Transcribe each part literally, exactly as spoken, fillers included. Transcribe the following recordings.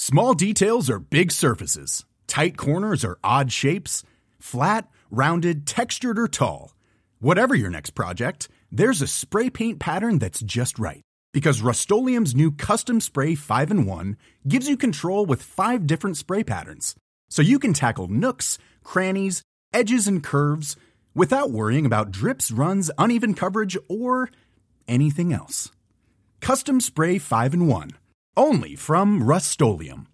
Small details are big surfaces. Tight corners are odd shapes. Flat, rounded, textured, or tall. Whatever your next project, there's a spray paint pattern that's just right. Because Rust-Oleum's new Custom Spray five in one gives you control with five different spray patterns. So you can tackle nooks, crannies, edges, and curves without worrying about drips, runs, uneven coverage, or anything else. Custom Spray five in one. Only from Rust-Oleum.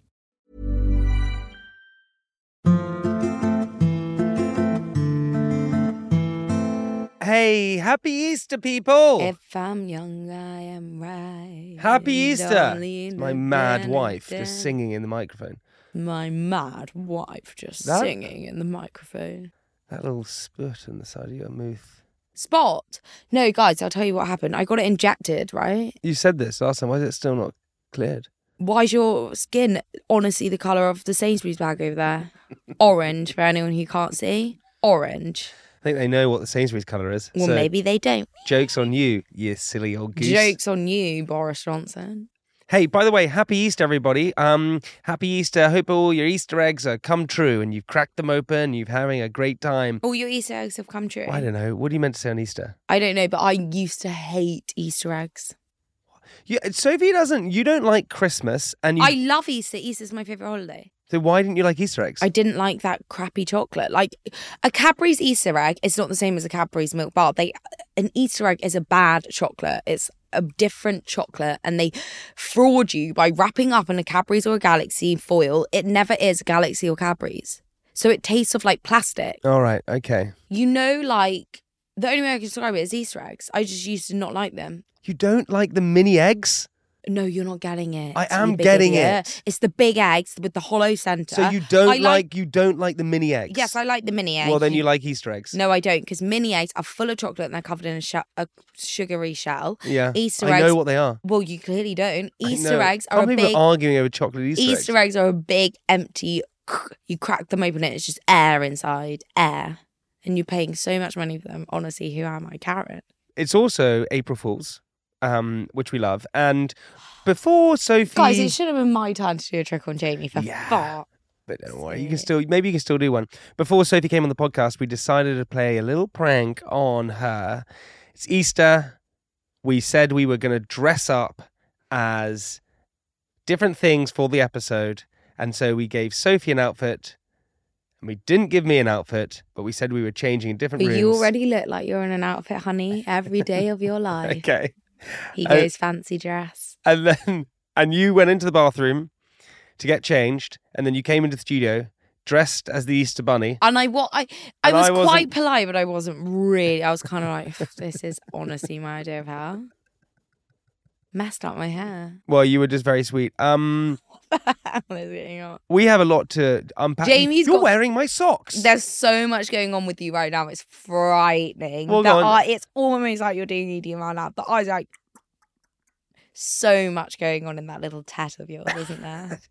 Hey, happy Easter, people! If I'm young, I am right. Happy Easter! It's my mad Darling, wife da- just singing in the microphone. My mad wife just That- singing in the microphone. That little spurt on the side of your mouth. Spot? No, guys, I'll tell you what happened. I got it injected, right? You said this last time. Why is it still not cleared? Why's your skin honestly the colour of the Sainsbury's bag over there? Orange, for anyone who can't see. Orange. I think they know what the Sainsbury's colour is. Well, so maybe they don't. Joke's on you, you silly old goose. Joke's on you, Boris Johnson. Hey, by the way, happy Easter, everybody. Um, happy Easter. I hope all your Easter eggs have come true and you've cracked them open, you're having a great time. All your Easter eggs have come true. Well, I don't know. What are you meant to say on Easter? I don't know, but I used to hate Easter eggs. Yeah, Sophie doesn't, you don't like Christmas and you... I love Easter. Easter's my favourite holiday. So why didn't you like Easter eggs? I didn't like that crappy chocolate. Like, a Cadbury's Easter egg is not the same as a Cadbury's milk bar. They, an Easter egg is a bad chocolate. It's a different chocolate, and they fraud you by wrapping up in a Cadbury's or a Galaxy foil. It never is a Galaxy or Cadbury's. So it tastes of like plastic. All right, okay. You know, like, the only way I can describe it is Easter eggs. I just used to not like them. You don't like the mini eggs? No, you're not getting it. I you am big getting idiot. it. It's the big eggs with the hollow centre. So you don't I like, like- you don't like the mini eggs? Yes, I like the mini eggs. Well, then you like Easter eggs. No, I don't, because mini eggs are full of chocolate and they're covered in a, sh- a sugary shell. Yeah. Easter I eggs. know what they are. Well, you clearly don't. I Easter know. eggs are Can't a believe big. we're arguing over chocolate Easter, Easter eggs. eggs are a big empty. You crack them open and it's just air inside, air, and you're paying so much money for them. Honestly, who am I, Karen? It's also April Fool's, um, which we love. And before Sophie... Guys, it should have been my turn to do a trick on Jamie for Yeah. fart. But don't worry, you can still, maybe you can still do one. Before Sophie came on the podcast, we decided to play a little prank on her. It's Easter. We said we were going to dress up as different things for the episode. And so we gave Sophie an outfit. And we didn't give me an outfit, but we said we were changing in different But rooms. you already look like you're in an outfit, honey, every day of your life. Okay. He Uh, goes fancy dress. And then, and you went into the bathroom to get changed, and then you came into the studio dressed as the Easter Bunny. And I, what I, I And was I wasn't- quite polite, but I wasn't really. I was kind of like, this is honestly my idea of how. Messed up my hair. Well, you were just very sweet. Um, What is going on? we have a lot to unpack. Jamie's You're got- wearing my socks. There's so much going on with you right now. It's frightening. Well, the go on. eye, it's almost like you're doing E D M now. The eyes are like so much going on in that little tat of yours, isn't there?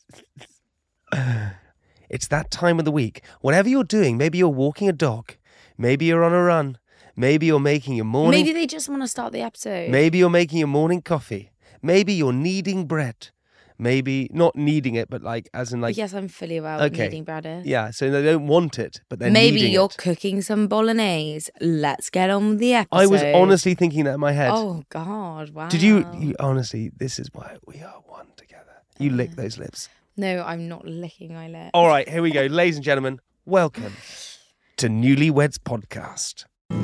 It's that time of the week. Whatever you're doing, maybe you're walking a dog, maybe you're on a run, maybe you're making your morning. Maybe they just want to start the episode. Maybe you're making your morning coffee. Maybe you're kneading bread. Maybe not kneading it, but like as in like yes, I'm fully aware Okay. what kneading bread is. yeah. So they don't want it, but they're Maybe kneading you're it. cooking some bolognese. Let's get on with the episode. I was honestly thinking that in my head. Oh God! Wow. Did you, you? Honestly, this is why we are one together. You lick those lips. No, I'm not licking my lips. All right, here we go, ladies and gentlemen. Welcome to Newlyweds Podcast.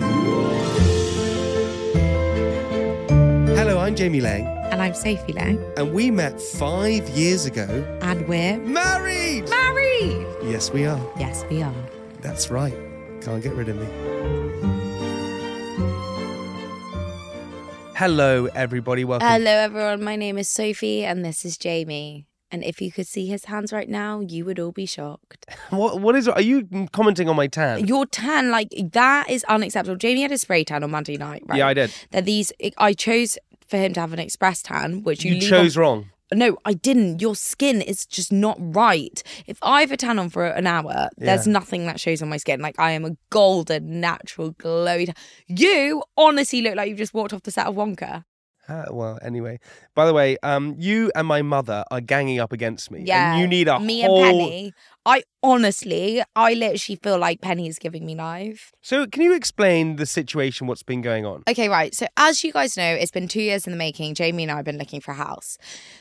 Hello, I'm Jamie Lang, And I'm Sophie Lang. and we met five years ago. And we're Married. married. Yes, we are. Yes, we are. That's right. Can't get rid of me. Hello, everybody. Welcome. Hello, everyone. My name is Sophie, and this is Jamie. And if you could see his hands right now, you would all be shocked. What? What is? Are you commenting on my tan? Your tan, like, that is unacceptable. Jamie had a spray tan on Monday night, right? Yeah, I did. They're these, I chose for him to have an express tan, which you, You leave chose on- wrong. No, I didn't. Your skin is just not right. If I have a tan on for an hour, there's Yeah. nothing that shows on my skin. Like, I am a golden, natural, glowy tan. You honestly look like you've just walked off the set of Wonka. Uh, well, anyway. By the way, um, you and my mother are ganging up against me. Yeah, and you need a me whole... and Penny. I honestly, I literally feel like Penny's giving me life. So can you explain the situation, what's been going on? Okay, right. So as you guys know, it's been two years in the making. Jamie and I have been looking for a house.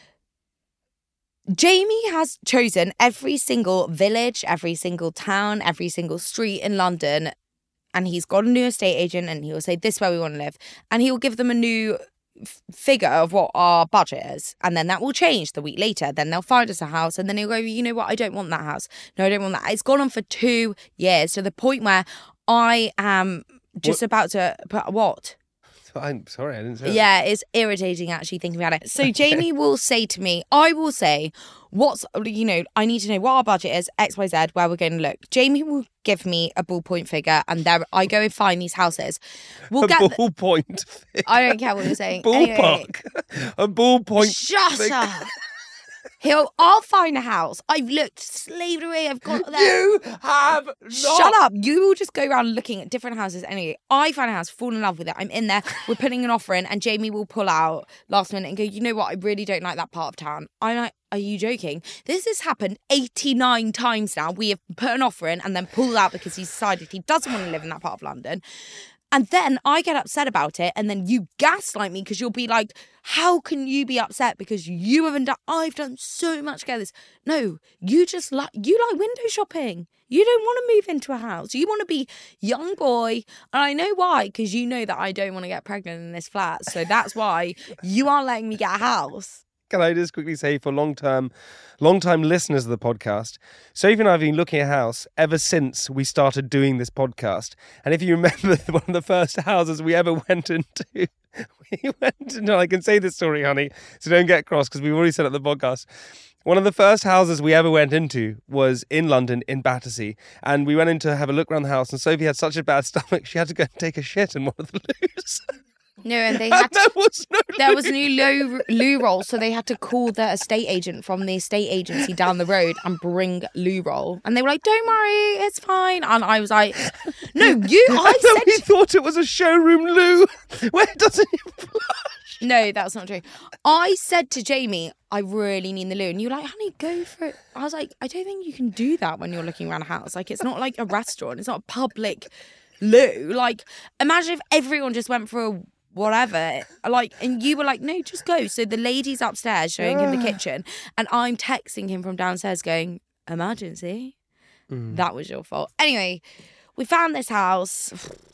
Jamie has chosen every single village, every single town, every single street in London, and he's got a new estate agent, and he will say, this is where we want to live. And he will give them a new f- figure of what our budget is. And then that will change the week later. Then they'll find us a house, and then he'll go, you know what, I don't want that house. No, I don't want that. It's gone on for two years to the point where I am just What? about to put what? I'm sorry, I didn't say that. Yeah, it's irritating actually thinking about it. So Jamie will say to me, I will say, what's, you know, I need to know what our budget is, X, Y, Z, where we're going to look. Jamie will give me a ballpoint figure, and there I go and find these houses. We'll a get. The, ballpoint figure. I don't care what you're saying. Anyway, Ballpark. A ballpoint shut figure. up. He'll. I'll find a house. I've looked, slaved away. I've got there. You have not. Shut up. You will just go around looking at different houses. Anyway, I find a house, fall in love with it. I'm in there. We're putting an offer in, and Jamie will pull out last minute and go, you know what? I really don't like that part of town. I'm like, are you joking? This has happened eighty-nine times now. We have put an offer in and then pulled out because he's decided he doesn't want to live in that part of London. And then I get upset about it, and then you gaslight me because you'll be like, how can you be upset because you haven't done, I've done so much to get this. No, you just like, you like window shopping. You don't want to move into a house. You want to be young boy. And I know why, because you know that I don't want to get pregnant in this flat. So that's why you are letting me get a house. Can I just quickly say, for long-term, long-time listeners of the podcast, Sophie and I have been looking at a house ever since we started doing this podcast. And if you remember, one of the first houses we ever went into, we went into, I can say this story, honey, so don't get cross because we've already said it on the podcast. One of the first houses we ever went into was in London, in Battersea. And we went in to have a look around the house, and Sophie had such a bad stomach, she had to go and take a shit in one of the loos. No, and they had and there to, was no there loo. was no loo, loo roll, so they had to call the estate agent from the estate agency down the road and bring loo roll. And they were like, don't worry, it's fine. And I was like, no, you, I And then said... we thought it was a showroom loo where it doesn't even flush. No, that's not true. I said to Jamie, I really need the loo. And you were like, honey, go for it. I was like, I don't think you can do that when you're looking around a house. Like, it's not like a restaurant. It's not a public loo. Like, imagine if everyone just went for a whatever, like, and you were like, no, just go. So the lady's upstairs showing him the kitchen, and I'm texting him from downstairs going, emergency. Mm. That was your fault. Anyway, we found this house.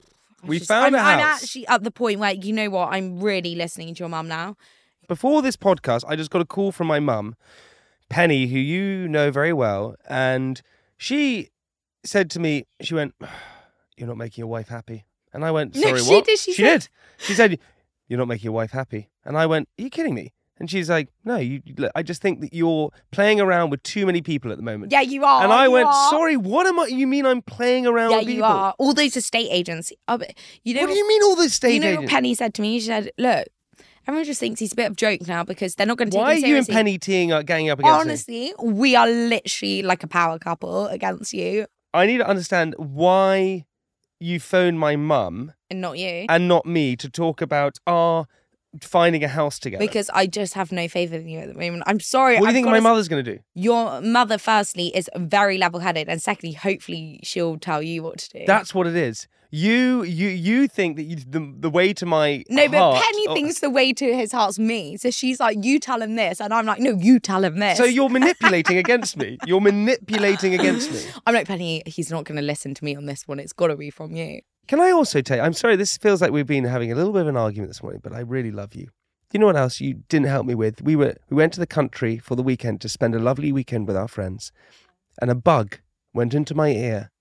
I We just- found I'm, a I'm house. actually at the point where, you know what, I'm really listening to your mum now. Before this podcast, I just got a call from my mum, Penny, who you know very well, and she said to me, she went, you're not making your wife happy. And I went, No, sorry, she what? did, she she said- did. She said, you're not making your wife happy. And I went, are you kidding me? And she's like, no, you. Look, I just think that you're playing around with too many people at the moment. Yeah, you are. And I you went, are. sorry, what am I? You mean I'm playing around Yeah, with you people? are. All those estate agents. Oh, but you know What do you mean all this state You know agents? what Penny said to me? She said, look, everyone just thinks he's a bit of a joke now because they're not going to take Why are him you and seriously. Penny teeing up, ganging up against me? Honestly, we are literally like a power couple against you I need to understand why you phoned my mum and not you. and not me to talk about our finding a house together. Because I just have no faith in you at the moment. I'm sorry. what do you I've think gotta my s- mother's going to do? Your mother, firstly, is very level-headed, and secondly, hopefully, she'll tell you what to do. That's what it is. You you you think that you, the the way to my no, but heart- Penny oh, thinks the way to his heart's me. So she's like, you tell him this. And I'm like, no, you tell him this. So you're manipulating against me. You're manipulating against me. I'm like, Penny, he's not going to listen to me on this one. It's got to be from you. Can I also tell you, I'm sorry, this feels like we've been having a little bit of an argument this morning, but I really love you. You know what else you didn't help me with? We were we went to the country for the weekend to spend a lovely weekend with our friends, and a bug went into my ear.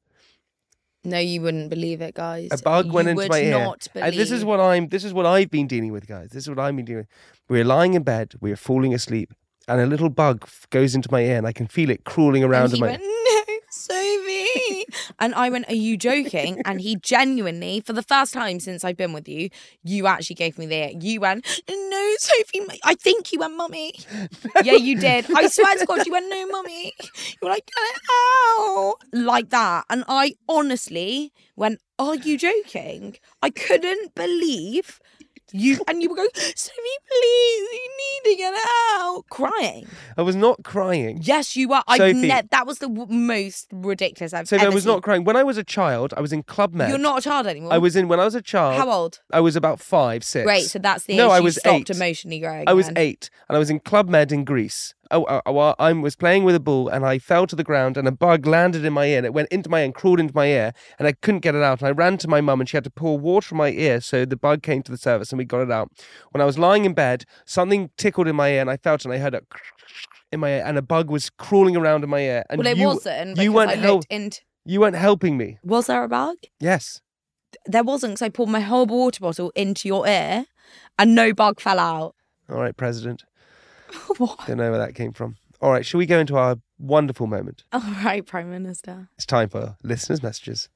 No, you wouldn't believe it, guys. A bug you went into would my ear. not believe. And this is what I'm this is what I've been dealing with, guys. This is what I've been dealing with. We're lying in bed, we're falling asleep, and a little bug f- goes into my ear, and I can feel it crawling around And in he my went, no, Sophie. And I went, are you joking? And he genuinely, for the first time since I've been with you, you actually gave me the, you went, no, Sophie, I think you went, mummy. Yeah, you did. I swear to God, you went, no, mummy. You were like, get it out. Like that. And I honestly went, are you joking? I couldn't believe You and you were going, Sophie, please, you need to get out, crying. I was not crying. Yes, you were. I Sophie. ne- that was the w- most ridiculous I've Sophie, ever I was seen. not crying. When I was a child, I was in Club Med. You're not a child anymore. I was in when I was a child. How old? I was about five, six. Great, so that's the age no, I you was stopped eight. emotionally growing. I was then. eight, and I was in Club Med in Greece. Oh, I, I, I was playing with a ball, and I fell to the ground, and a bug landed in my ear, and it went into my ear and crawled into my ear, and I couldn't get it out. And I ran to my mum, and she had to pour water from my ear, so the bug came to the surface, and we got it out. When I was lying in bed, something tickled in my ear, and I felt it, and I heard it in my ear, and a bug was crawling around in my ear. And Well, it you, wasn't. You because weren't I help. looked into. You weren't helping me. Was there a bug? Yes. There wasn't, because I poured my whole water bottle into your ear, and no bug fell out. All right, President. What? Don't know where that came from. All right, shall we go into our wonderful moment? All right, Prime Minister. It's time for listeners' messages.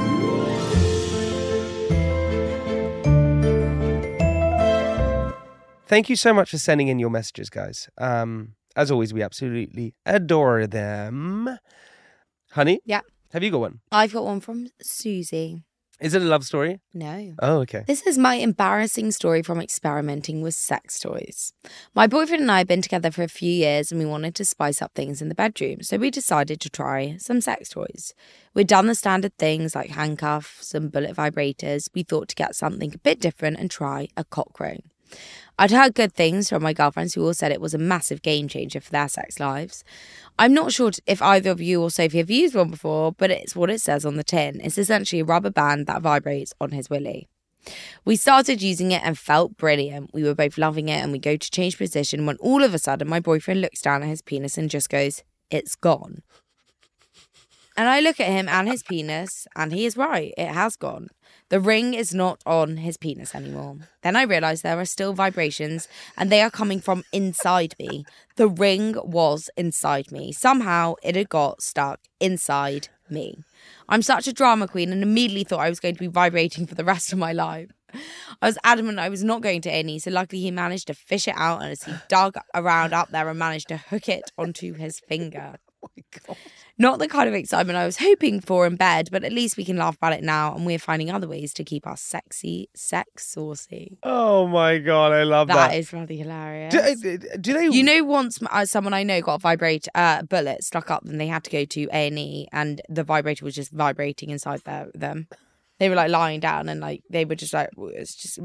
Thank you so much for sending in your messages, guys. Um, as always, we absolutely adore them. Honey? Yeah. Have you got one? I've got one from Susie. Is it a love story? No. Oh, okay. This is my embarrassing story from experimenting with sex toys. My boyfriend and I have been together for a few years and we wanted to spice up things in the bedroom, so we decided to try some sex toys. We'd done the standard things like handcuffs and bullet vibrators. We thought to get something a bit different and try a cock ring. I'd heard good things from my girlfriends who all said it was a massive game changer for their sex lives. I'm not sure if either of you or Sophie have used one before, but it's what it says on the tin. It's essentially a rubber band that vibrates on his willy. We started using it and felt brilliant. We were both loving it and we go to change position when all of a sudden my boyfriend looks down at his penis and just goes, "It's gone." And I look at him and his penis, and he is right, it has gone. The ring is not on his penis anymore. Then I realise there are still vibrations, and they are coming from inside me. The ring was inside me. Somehow it had got stuck inside me. I'm such a drama queen and immediately thought I was going to be vibrating for the rest of my life. I was adamant I was not going to A and E, so luckily he managed to fish it out, and as he dug around up there and managed to hook it onto his finger. Oh my God. Not the kind of excitement I was hoping for in bed, but at least we can laugh about it now, and we're finding other ways to keep us sexy, sex saucy. Oh my God, I love that. That is really hilarious. Do, do they... You know, once uh, someone I know got a vibrate uh, bullet stuck up, and they had to go to A and E, and the vibrator was just vibrating inside their, them. They were like lying down, and like they were just like, it's just.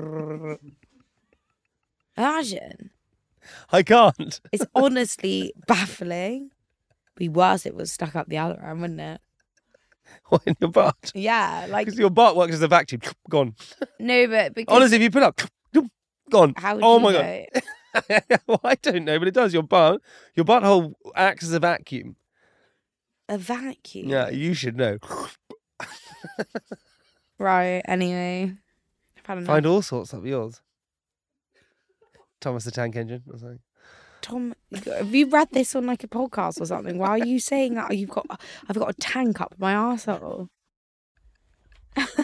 Imagine. I can't. It's honestly baffling. Be worse if it was stuck up the other end, wouldn't it? What, in your butt? Yeah, like Because your butt works as a vacuum. Gone. no, but because Honestly, if you put up, gone. how would oh you my know? God. Well, I don't know, but it does. Your butt, your butthole acts as a vacuum. A vacuum. Yeah, you should know. Right. Anyway, I've had enough. Find all sorts of yours. Thomas the Tank Engine or something. Tom, have you read this on like a podcast or something? Why are you saying that? You've got, I've got a tank up my arsehole. Thomas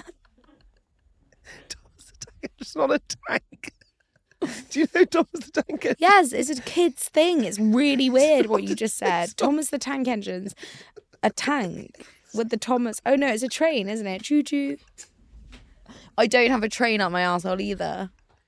the Tank Engine's not a tank. Do you know Thomas the Tank Engine? Yes, it's a kid's thing. It's really weird what you just said. Thomas the Tank Engine's a tank with the Thomas. Oh no, it's a train, isn't it? Choo choo. I don't have a train up my arsehole either.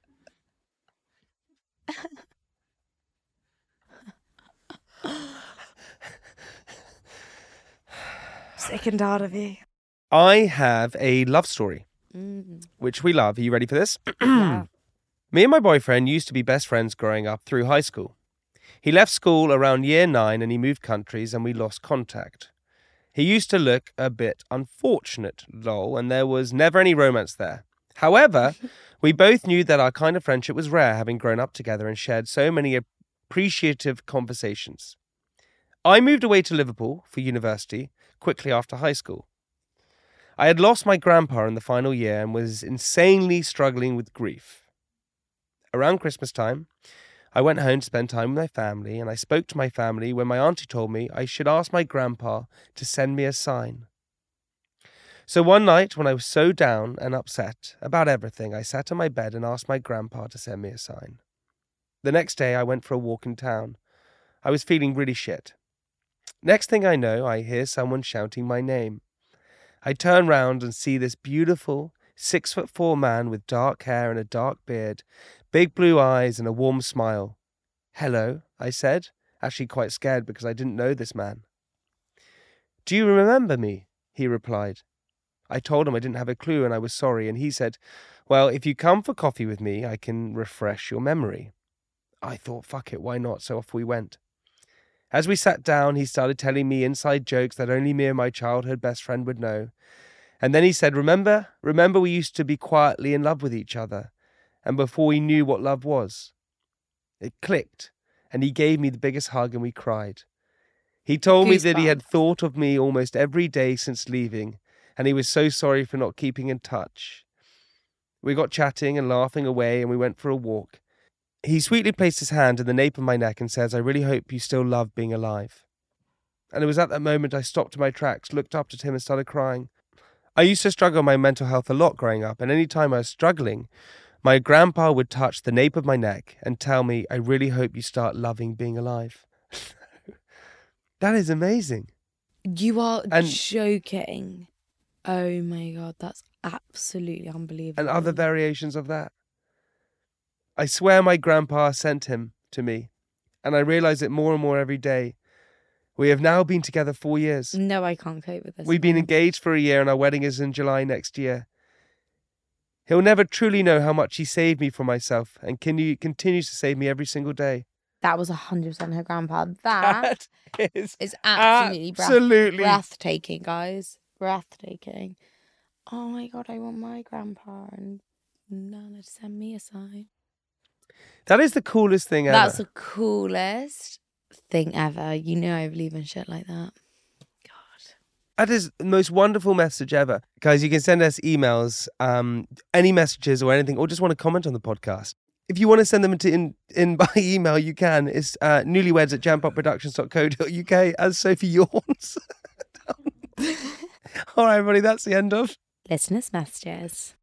Sick and tired of you. I have a love story, Mm. which we love. Are you ready for this? Yeah. Me and my boyfriend used to be best friends growing up through high school. He left school around year nine and he moved countries and we lost contact. He used to look a bit unfortunate, lol, and there was never any romance there. However, we both knew that our kind of friendship was rare, having grown up together and shared so many appreciative conversations. I moved away to Liverpool for university quickly after high school. I had lost my grandpa in the final year and was insanely struggling with grief. Around Christmas time, I went home to spend time with my family, and I spoke to my family when my auntie told me I should ask my grandpa to send me a sign. So one night, when I was so down and upset about everything, I sat on my bed and asked my grandpa to send me a sign. The next day, I went for a walk in town. I was feeling really shit. Next thing I know, I hear someone shouting my name. I turn round and see this beautiful, Six foot four man with dark hair and a dark beard, big blue eyes and a warm smile. Hello, I said, actually quite scared because I didn't know this man. Do you remember me? He replied. I told him I didn't have a clue and I was sorry, and he said, well, if you come for coffee with me, I can refresh your memory. I thought, fuck it, why not? So off we went. As we sat down, he started telling me inside jokes that only me and my childhood best friend would know. And then he said, remember, remember we used to be quietly in love with each other, and before we knew what love was. It clicked, and he gave me the biggest hug and we cried. He told me that he had thought of me almost every day since leaving, and he was so sorry for not keeping in touch. We got chatting and laughing away, and we went for a walk. He sweetly placed his hand in the nape of my neck and says, I really hope you still love being alive. And it was at that moment I stopped in my tracks, looked up at him and started crying. I used to struggle with my mental health a lot growing up, and any time I was struggling, my grandpa would touch the nape of my neck and tell me, I really hope you start loving being alive. That is amazing. You are And- joking. Oh my God, that's absolutely unbelievable. And other variations of that. I swear my grandpa sent him to me, and I realise it more and more every day. We have now been together four years. No, I can't cope with this. We've been now. engaged for a year, and our wedding is in July next year. He'll never truly know how much he saved me from myself, and can continues to save me every single day. That was one hundred percent her grandpa. That, that is, is absolutely, absolutely breath- breathtaking, guys. Breathtaking. Oh my God, I want my grandpa and Nana to send me a sign. That is the coolest thing ever. That's the coolest thing ever. You know I believe in shit like that. God. That is the most wonderful message ever. Guys, you can send us emails, um, any messages or anything, or just want to comment on the podcast. If you want to send them to in, in by email, you can. It's uh, newlyweds at jampopproductions dot co dot uk, as Sophie yawns. All right, everybody, that's the end of Listeners' messages.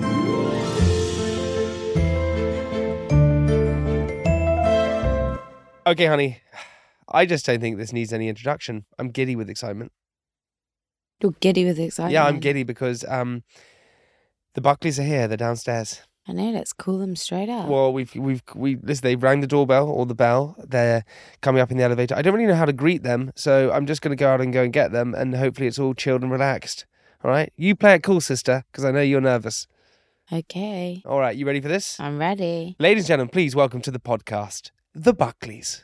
Okay, honey. I just don't think this needs any introduction. I'm giddy with excitement. You're giddy with excitement. Yeah, I'm giddy because um, the Buckleys are here. They're downstairs. I know. Let's call them straight up. Well, we've we've we listen. They rang the doorbell or the bell. They're coming up in the elevator. I don't really know how to greet them, so I'm just going to go out and go and get them, and hopefully it's all chilled and relaxed. All right, you play it cool, sister, because I know you're nervous. Okay. All right, you ready for this? I'm ready. Ladies and gentlemen, please welcome to the podcast, the Buckleys.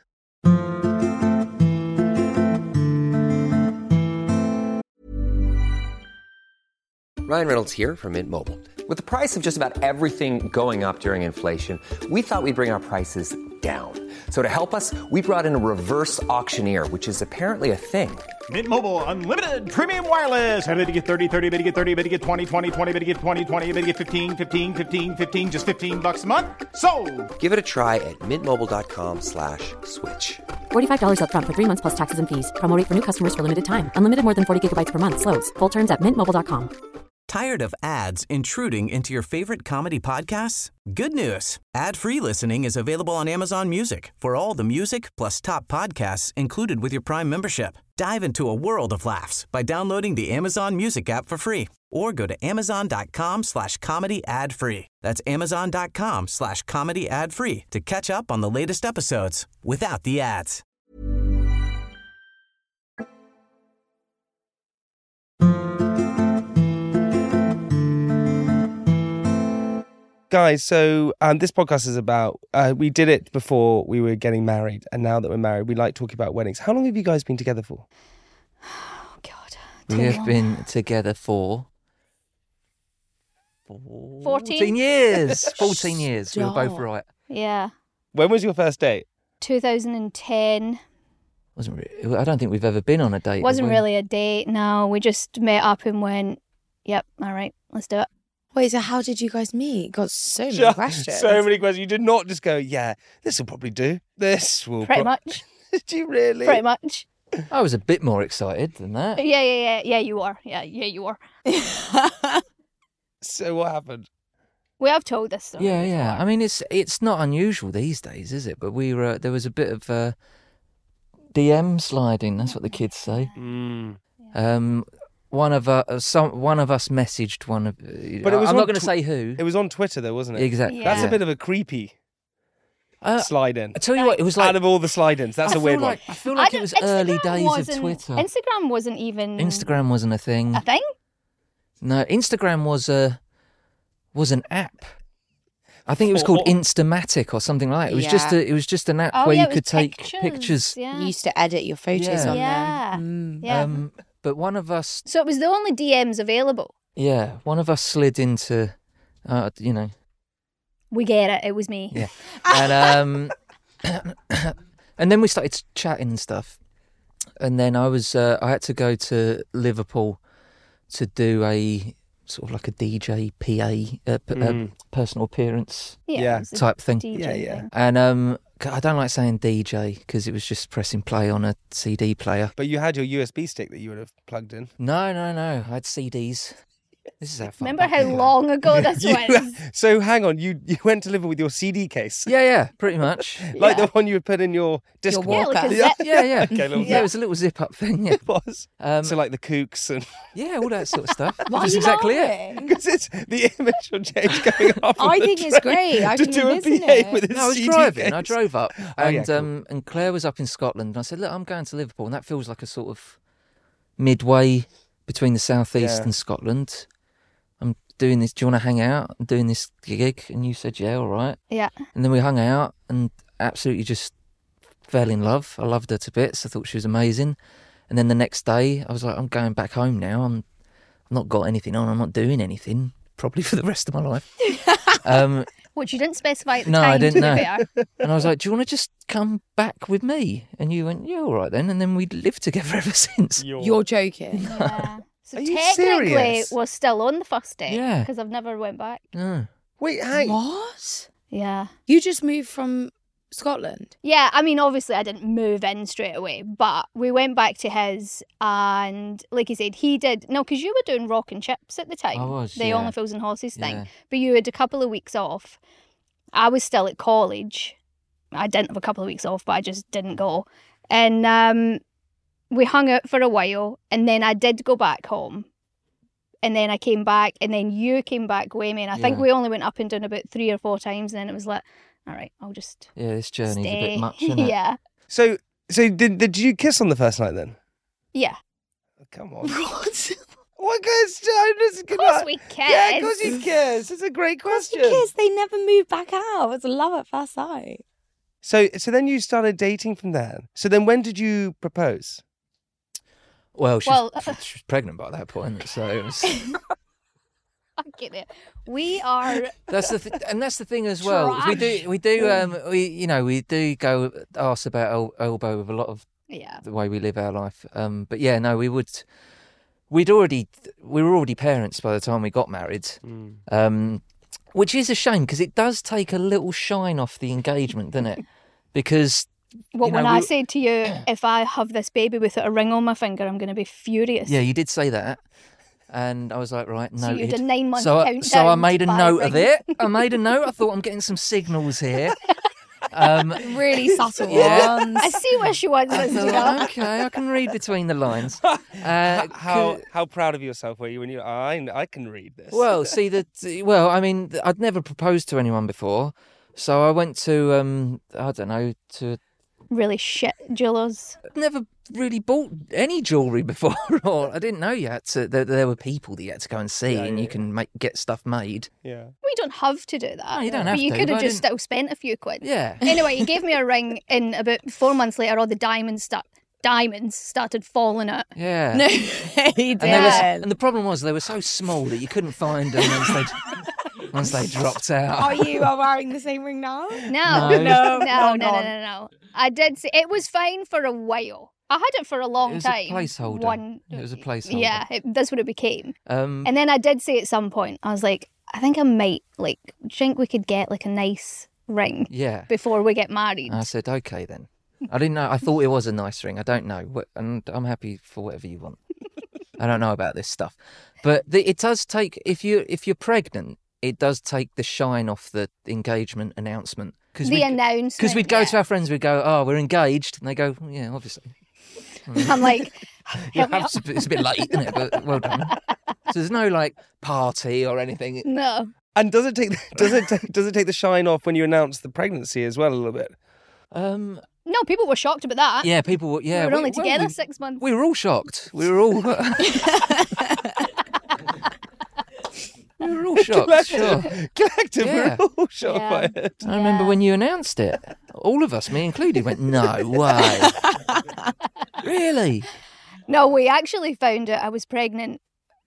Ryan Reynolds here from Mint Mobile. With the price of just about everything going up during inflation, we thought we'd bring our prices down. So to help us, we brought in a reverse auctioneer, which is apparently a thing. Mint Mobile Unlimited Premium Wireless. How to get thirty, thirty, how to get thirty, how to get twenty, twenty, twenty, how to get twenty, twenty, how to get fifteen, fifteen, fifteen, fifteen, just fifteen bucks a month? Sold! Give it a try at mintmobile.com slash switch. forty-five dollars up front for three months plus taxes and fees. Promo rate for new customers for limited time. Unlimited more than forty gigabytes per month. Slows full terms at mint mobile dot com. Tired of ads intruding into your favorite comedy podcasts? Good news. Ad-free listening is available on Amazon Music for all the music plus top podcasts included with your Prime membership. Dive into a world of laughs by downloading the Amazon Music app for free or go to amazon.com slash comedy ad free. That's amazon.com slash comedy ad free to catch up on the latest episodes without the ads. Guys, so um, this podcast is about, uh, we did it before we were getting married, and now that we're married, we like talking about weddings. How long have you guys been together for? Oh, God. We have been together for fourteen, fourteen years. fourteen years. We were both Stop. right. Yeah, When was your first date? two thousand ten. Wasn't re- I don't think we've ever been on a date. have Wasn't we? really a date. No, we just met up and went, "Yep, all right, let's do it." Wait, so how did you guys meet? Got so many Just questions. So many questions. You did not just go, yeah, this will probably do. This will Pretty pro-" much. Did you really? Pretty much. I was a bit more excited than that. Yeah, yeah, yeah, yeah. You are. Yeah, yeah, you are. So what happened? We have told this story. Yeah, yeah. before. I mean, it's it's not unusual these days, is it? But we were there was a bit of uh, D M sliding. That's what the kids say. Mm. Um, one of uh, some one of us messaged one of. Uh, But it was I'm on not going to tw- say who. It was on Twitter, though, wasn't it? Exactly. That's Yeah. a bit of a creepy Uh, slide in. I tell you what, it was like Out of all the slide-ins, that's I a weird feel like, one. I feel I like it don't- was early Instagram days of wasn't- Twitter. Instagram wasn't even Instagram wasn't a thing. a thing. No, Instagram was a was an app. I think it was called Oh. Instamatic or something like that. It was just Yeah. a, it was just an app Oh where yeah, you it was could take pictures. pictures. Yeah. You used to edit your photos Yeah. on Yeah. them. Mm. yeah. Um, but one of us, so it was the only D Ms available. yeah, one of us slid into, uh, you know, We get it. It was me. yeah, and um, and then we started chatting and stuff, and then I was uh, I had to go to Liverpool to do a sort of like a D J P A uh, p- Mm. uh, personal appearance Yeah. Yeah. it was a type thing. D J Yeah, yeah. thing. And um, I don't like saying D J because it was just pressing play on a C D player. But you had your U S B stick that you would have plugged in. No, no, no. I had C Ds. This is how far Remember back how we go. long ago this You- was? So hang on, you you went to Liverpool with your C D case, Yeah, yeah, pretty much. like Yeah. the one you would put in your disc. Your Yeah, like a Walker. zip. Yeah, yeah. Okay, little yeah, it was a little zip up thing. Yeah, It was. um, So like the Kooks and yeah, all that sort of stuff. Why That's are you exactly it. laughing? because it's the image will change going up. I on the think it's train great. I to can do a envision P A it. with a No, I was C D driving. I case. drove up, Oh, and yeah, cool. um, and Claire was up in Scotland, and I said, "Look, I'm going to Liverpool, and that feels like a sort of midway between the southeast Yeah. and Scotland. I'm doing this. Do you want to hang out? I'm doing this gig." And you said, "Yeah, all right." Yeah. And then we hung out and absolutely just fell in love. I loved her to bits. I thought she was amazing. And then the next day, I was like, I'm going back home now. I'm, I've not got anything on. I'm not doing anything, probably for the rest of my life. um, Which you didn't specify at the No, time, I didn't to know. be fair. and I was like, do you want to just come back with me? And you went, yeah, all right then. And then we lived together ever since. You're joking. Yeah. So Are you technically, serious? we're still on the first date. Yeah. Because I've never went back. No. Wait, hang. What? Yeah. You just moved from Scotland? Yeah, I mean, obviously, I didn't move in straight away, but we went back to his, and like he said, he did. No, because you were doing Rock and Chips at the time. I was, The yeah. Only Fools and Horses thing. Yeah. But you had a couple of weeks off. I was still at college. I didn't have a couple of weeks off, but I just didn't go. And um, we hung out for a while, and then I did go back home. And then I came back, and then you came back with me, and I think Yeah. we only went up and down about three or four times, and then it was like, all right, I'll just Yeah, this journey's stay. a bit much, isn't it? Yeah. So, so did did you kiss on the first night then? Yeah. Oh, come on. What? What guys? I'm just Of gonna. course we kissed. Yeah, of course you kiss. It's a great question. Because they never moved back out. It's love at first sight. So, so then you started dating from there. So then, when did you propose? Well, she's, Well- she was pregnant by that point, so it was, I get it. We are. that's the th- and that's the thing as well. We do Trash. we do um we you know we do go arse about el- elbow with a lot of Yeah. the way we live our life. Um, but yeah, no, we would. We'd already we were already parents by the time we got married. Um, which is a shame because it does take a little shine off the engagement, doesn't it? Because Well, you know, when I we- said to you, if I have this baby without a ring on my finger, I'm going to be furious. yeah, you did say that, and I was like, right, So noted. you did a nine-month so, I, countdown so I to made a buy note of rings. it. I made a note. I thought I'm getting some signals here. Um, Really subtle Yeah. ones. I see where she wants I us to thought, go. okay, I can read between the lines. Uh, How c- how proud of yourself were you when you? I I can read this. Well, see that. Well, I mean, I'd never proposed to anyone before, so I went to um, I don't know, to Really shit jewellers. I'd never really bought any jewellery before, or I didn't know yet to, that there were people that you had to go and see, Yeah, and yeah, you can make get stuff made. yeah. We don't have to do that. No, you don't but have you to, could have but I just didn't- still spent a few quid. Yeah. Anyway, you gave me a ring, and about four months later, all the diamonds start diamonds started falling out. Yeah. No, he And, they were, did. and the problem was they were so small that you couldn't find them once they once they dropped out. Are you are wearing the same ring now? No, No. no, no, No, no, no, gone. no, no. I did say it was fine for a while. I had it for a long It was a time. placeholder. One, It was a placeholder. Yeah, it, that's what it became. Um, And then I did say at some point, I was like, I think I might like. Do you think we could get like a nice ring yeah. before we get married? I said, okay then. I didn't know. I thought it was a nice ring. I don't know. Wh- And I'm happy for whatever you want. I don't know about this stuff. But the, it does take, if, you, if you're pregnant, it does take the shine off the engagement announcement. Cause the we'd- announcement. Because we'd go yeah. to our friends, we'd go, oh, we're engaged. And they go, well, yeah, obviously. I'm like, You have to, it's a bit late, isn't it? But well done. So there's no like party or anything. No. And does it take does it take, does it take the shine off when you announce the pregnancy as well a little bit? Um, No, people were shocked about that. yeah, people were. Yeah, we were only well, together we, six months. we were all shocked. We were all. we were all shocked. Sure. Collective, Yeah. we're all shocked Yeah. by it. I remember when you announced it. All of us, me included, went, "No way, really." No, we actually found out I was pregnant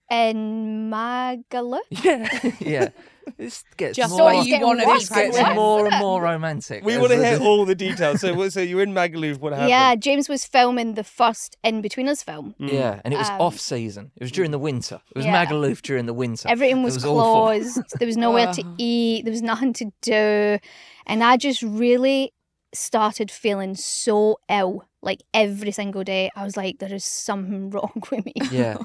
in Magaluf. Yeah, yeah. This gets Just more, so you want to be this gets pregnant. more and more romantic. We as want to the- hear all the details. So, so you're in Magaluf. What happened? Yeah, James was filming the first In Between Us film. Yeah, and it was Um, off season. It was during the winter. It was yeah. Magaluf during the winter. Everything It was, awful. closed. There was nowhere to eat. There was nothing to do. And I just really started feeling so ill. Like every single day, I was like, there is something wrong with me. Yeah,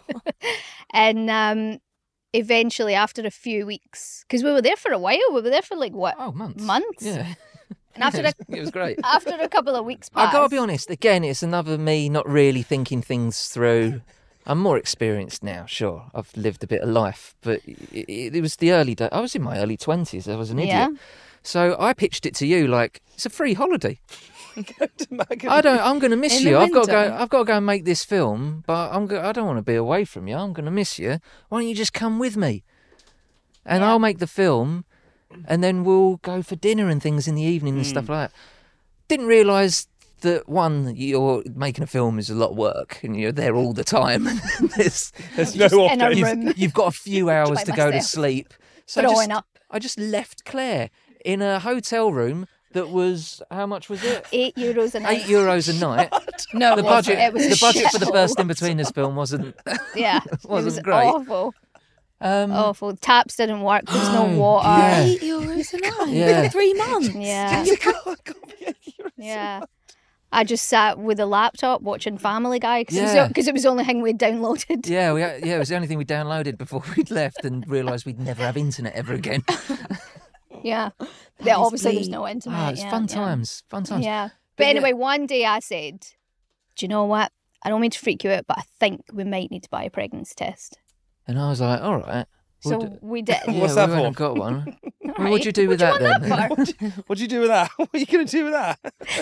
And um, eventually, after a few weeks, because we were there for a while, we were there for like, what? oh months. Months? Yeah, And after a, it was great. after a couple of weeks I passed, gotta be honest. Again, it's another me not really thinking things through. I'm more experienced now. Sure, I've lived a bit of life, but it, it, it was the early days. I was in my early twenties. I was an idiot. Yeah. So I pitched it to you like it's a free holiday. Go to Magaluf. I don't. I'm going to miss In you. the I've got to go. winter. I've got to go and make this film, but I'm. Go, I don't want to be away from you. I'm going to miss you. Why don't you just come with me? And Yeah. I'll make the film, and then we'll go for dinner and things in the evening and Hmm. stuff like that. Didn't realise that one, you're making a film is a lot of work, and you're there all the time. There's, There's no Just in a option. room. you've, you've got a few hours By to go to myself. sleep. So I Throwing just, up. I just left Claire in a hotel room that was how much was it? Eight euros a night. Eight euros a night. No, The it wasn't. budget, It was a the budget for the shithole. first In Between Us film wasn't. Yeah, wasn't it was great. awful. Um, Awful. Taps didn't work. There was no Oh, water. yeah. Eight euros a night Yeah. for three months. Yeah. You can't- can't be eight euros. Yeah. I just sat with a laptop watching Family Guy because Yeah. it, was- it was the only thing we'd downloaded. yeah, we, yeah, it was the only thing we downloaded before we'd left and realised we'd never have internet ever again. Yeah. Yeah, is obviously, there's bleak. no internet. Ah, it's yeah, fun yeah. times, fun times. Yeah. But, But yeah. anyway, one day I said, do you know what? I don't mean to freak you out, but I think we might need to buy a pregnancy test. And I was like, all right. So we'll do- we did. yeah, What's we that went for? and got one. Well, Right. what'd you do with What do you that want then? that for? What do you do with that? What are you going to do with that?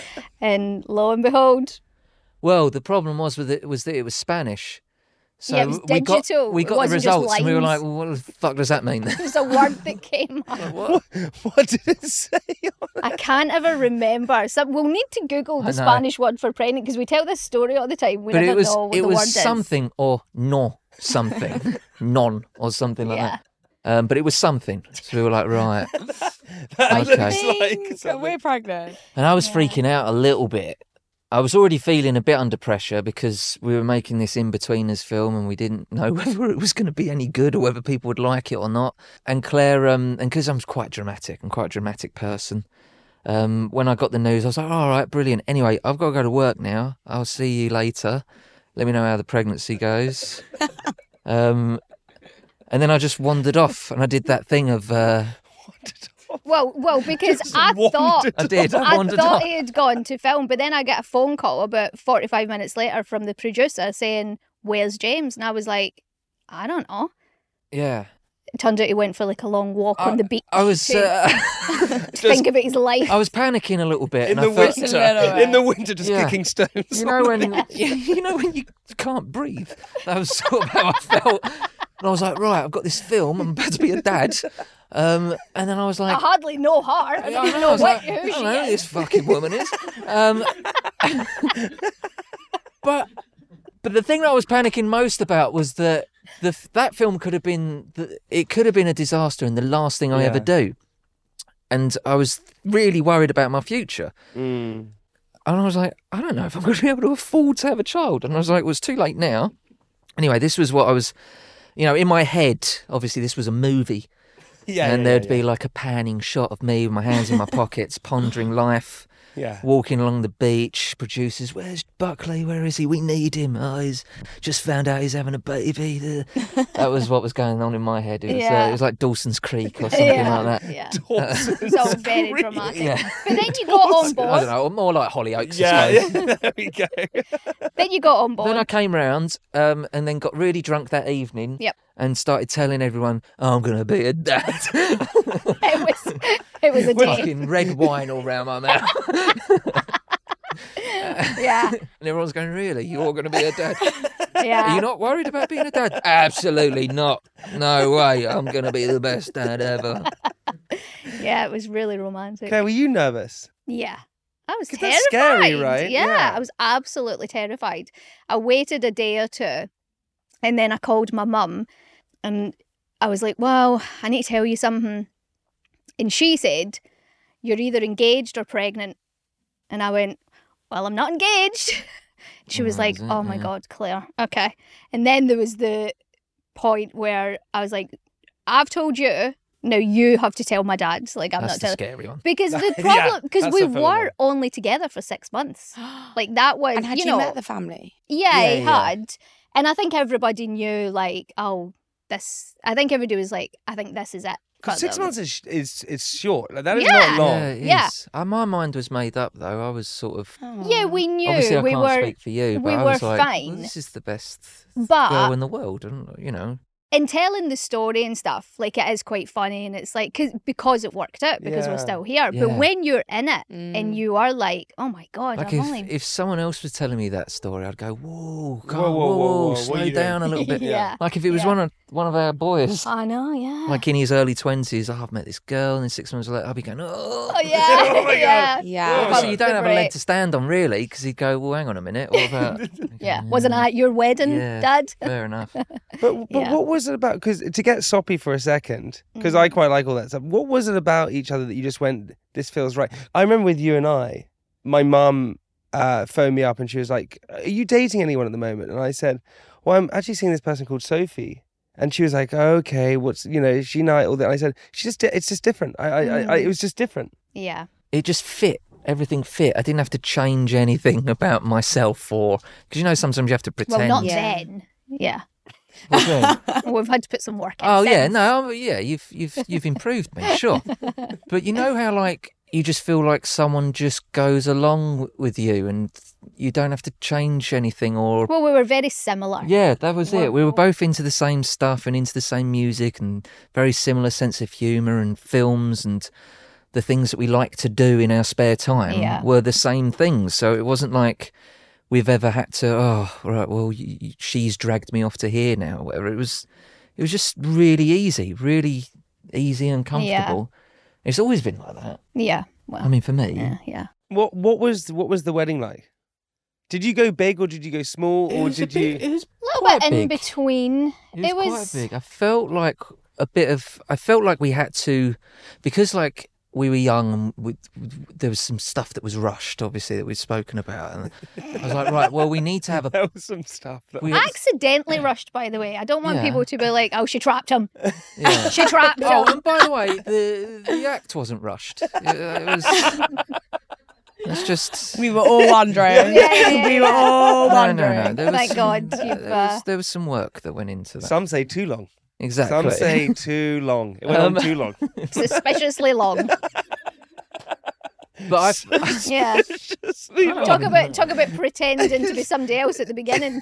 And lo and behold, Well, the problem was with it was that it was Spanish. So Yeah, it was we got digital. we It got the wasn't just results and we were like, lines. well, what the fuck does that mean? there was a word that came up. what? What did it say? I can't ever remember. So we'll need to Google the I know. Spanish word for pregnant because we tell this story all the time. We But never it was know what it the was word something or no something, non or something is. like Yeah. that. Um, but it was something. So we were like, right. That Okay. looks like Think something. we're pregnant. And I was freaking out a little bit. I was already feeling a bit under pressure because we were making this In-Betweeners film and we didn't know whether it was going to be any good or whether people would like it or not. And Claire, um, and because I'm quite dramatic, I'm quite a dramatic person, um, when I got the news, I was like, all right, brilliant. Anyway, I've got to go to work now. I'll see you later. Let me know how the pregnancy goes. um, and then I just wandered off and I did that thing of... Uh, Well, well, because I wandered thought I did, I I wandered thought off. he had gone to film, but then I get a phone call about forty-five minutes later from the producer saying, "Where's James?" And I was like, "I don't know." Yeah. It turned out he went for like a long walk I- on the beach. I was... to Uh, think about his life. I was panicking a little bit. in and the I felt, winter, Silhouette. in the winter, just Yeah. kicking stones. You know when you know when you can't breathe. That was sort of how I felt. And I was like, right, I've got this film. I'm about to be a dad. Um, and then I was I like, hardly know her. I I don't even I know was what, like, who I she don't know who is. this fucking woman is. Um, but but the thing that I was panicking most about was that the that film could have been the, it could have been a disaster and the last thing I ever Yeah. do. And I was really worried about my future. Mm. And I was like, I don't know if I'm going to be able to afford to have a child. And I was like, well, it's too late now. Anyway, this was what I was, you know, in my head, obviously this was a movie. Yeah, and yeah, there'd yeah, be yeah. like a panning shot of me with my hands in my pockets, pondering life. Yeah. Walking along the beach, producers, where's Buckley? Where is he? We need him. Oh, he's just found out he's having a baby. That was what was going on in my head. It was, Yeah. uh, it was like Dawson's Creek or something Yeah, like that. yeah. Dawson's It's all very Creek. dramatic. Yeah. But then you got on I board. don't know, more like Hollyoaks. Yeah, I suppose. yeah, there we go. Then you got on board. Then I came round um, and then got really drunk that evening. Yep. And started telling everyone, oh, I'm going to be a dad. It was it was a day. Fucking red wine all round my mouth. Yeah, And everyone's going, really? You're going to be a dad? yeah. Are you not worried about being a dad? Absolutely not. No way. I'm going to be the best dad ever. Yeah, it was really romantic. Claire, were you nervous? Yeah. I was 'Cause terrified. that's scary, right? Yeah, Yeah. I was absolutely terrified. I waited a day or two and then I called my mum and I was like, well, I need to tell you something. And she said, you're either engaged or pregnant. And I went, well, I'm not engaged. She was Well, like, is it? oh my Yeah. God, Claire. Okay. And then there was the point where I was like, I've told you, now you have to tell my dad. Like, I'm That's not the telling. scary one. Because the Yeah, problem, because that's we the film were one. only together for six months. Like, that was, And had you you, know, met the family? yeah, Yeah, he yeah. had. And I think everybody knew, like, oh, this, I think everybody was like, I think this is it. for Because six them. months is, is is short. Like, that is Yeah. not long. Yeah, it Yeah. is. Uh, my mind was made up, though. I was sort of... Yeah, we knew. Obviously, I we can't were, speak for you, but we I were was like, well, fine. this is the best But- girl in the world, and you know. in telling the story and stuff, like, it is quite funny. And it's like, cause, because it worked out, because Yeah. we're still here. Yeah. But when you're in it Mm. and you are like, oh my God, Like I'm if, only. if someone else was telling me that story, I'd go, whoa, God, Whoa, whoa, whoa, whoa, whoa, whoa, what slow are you doing? down a little bit. Yeah. Like if it was Yeah. one of one of our boys, I know, yeah. like in his early twenties, oh, I've met this girl, and then six months later, I'd be going, oh. oh, yeah. Oh my God. yeah. Yeah. Obviously, you don't The have a leg break. to stand on, really, because he'd go, well, hang on a minute. What about... Yeah. Wasn't I at your wedding, Yeah. Dad? Fair enough. But, but Yeah. what was it about? Because to get soppy for a second, because Mm. I quite like all that stuff. What was it about each other that you just went, this feels right? I remember with you and I, my mum uh, phoned me up and she was like, are you dating anyone at the moment? And I said, well, I'm actually seeing this person called Sophie. And she was like, oh, okay, what's, you know, is she nice? All that. And I said, she just, di- it's just different. I, I, I, I, it was just different. Yeah. It just fit. Everything fit. I didn't have to change anything about myself, or because you know sometimes you have to pretend. Well, not Yeah. then. Yeah. What do you mean? We've had to put some work in. Oh yeah, since. no, oh, yeah, you've you've you've improved me, sure. But you know how like you just feel like someone just goes along w- with you, and you don't have to change anything, or Well, we were very similar. yeah, that was Well- it. We were both into the same stuff and into the same music, and very similar sense of humour and films, and the things that we like to do in our spare time Yeah. were the same things. So it wasn't like we've ever had to, oh, right, well, y- y- she's dragged me off to here now, or whatever. It was, it was just really easy, really easy and comfortable. It's always been like that. Yeah. Well, I mean, for me, yeah, yeah. What, what was, what was the wedding like? Did you go big or did you go small or did you? It was A little quite bit in big. between. It was, quite big. I felt like a bit of. I felt like we had to, because like we were young and we, there was some stuff that was rushed, obviously that we'd spoken about, and I was like, right, well, we need to have a. There was some stuff. That We, Accidentally rushed, by the way. I don't want Yeah. people to be like, oh, she trapped him. yeah. She trapped Oh, him. and by the way, the the act wasn't rushed. It, it was. It's just. We were all wondering. Yeah, yeah, yeah, we were yeah. all No, wondering. no, no. There was Thank some, God uh, you've, there, was, uh, there was some work that went into that. Some say too long. exactly. Some say too long. It went Um, on too long. Suspiciously long. But I. Yeah. Suspiciously long. Talk about talk about pretending to be somebody else at the beginning.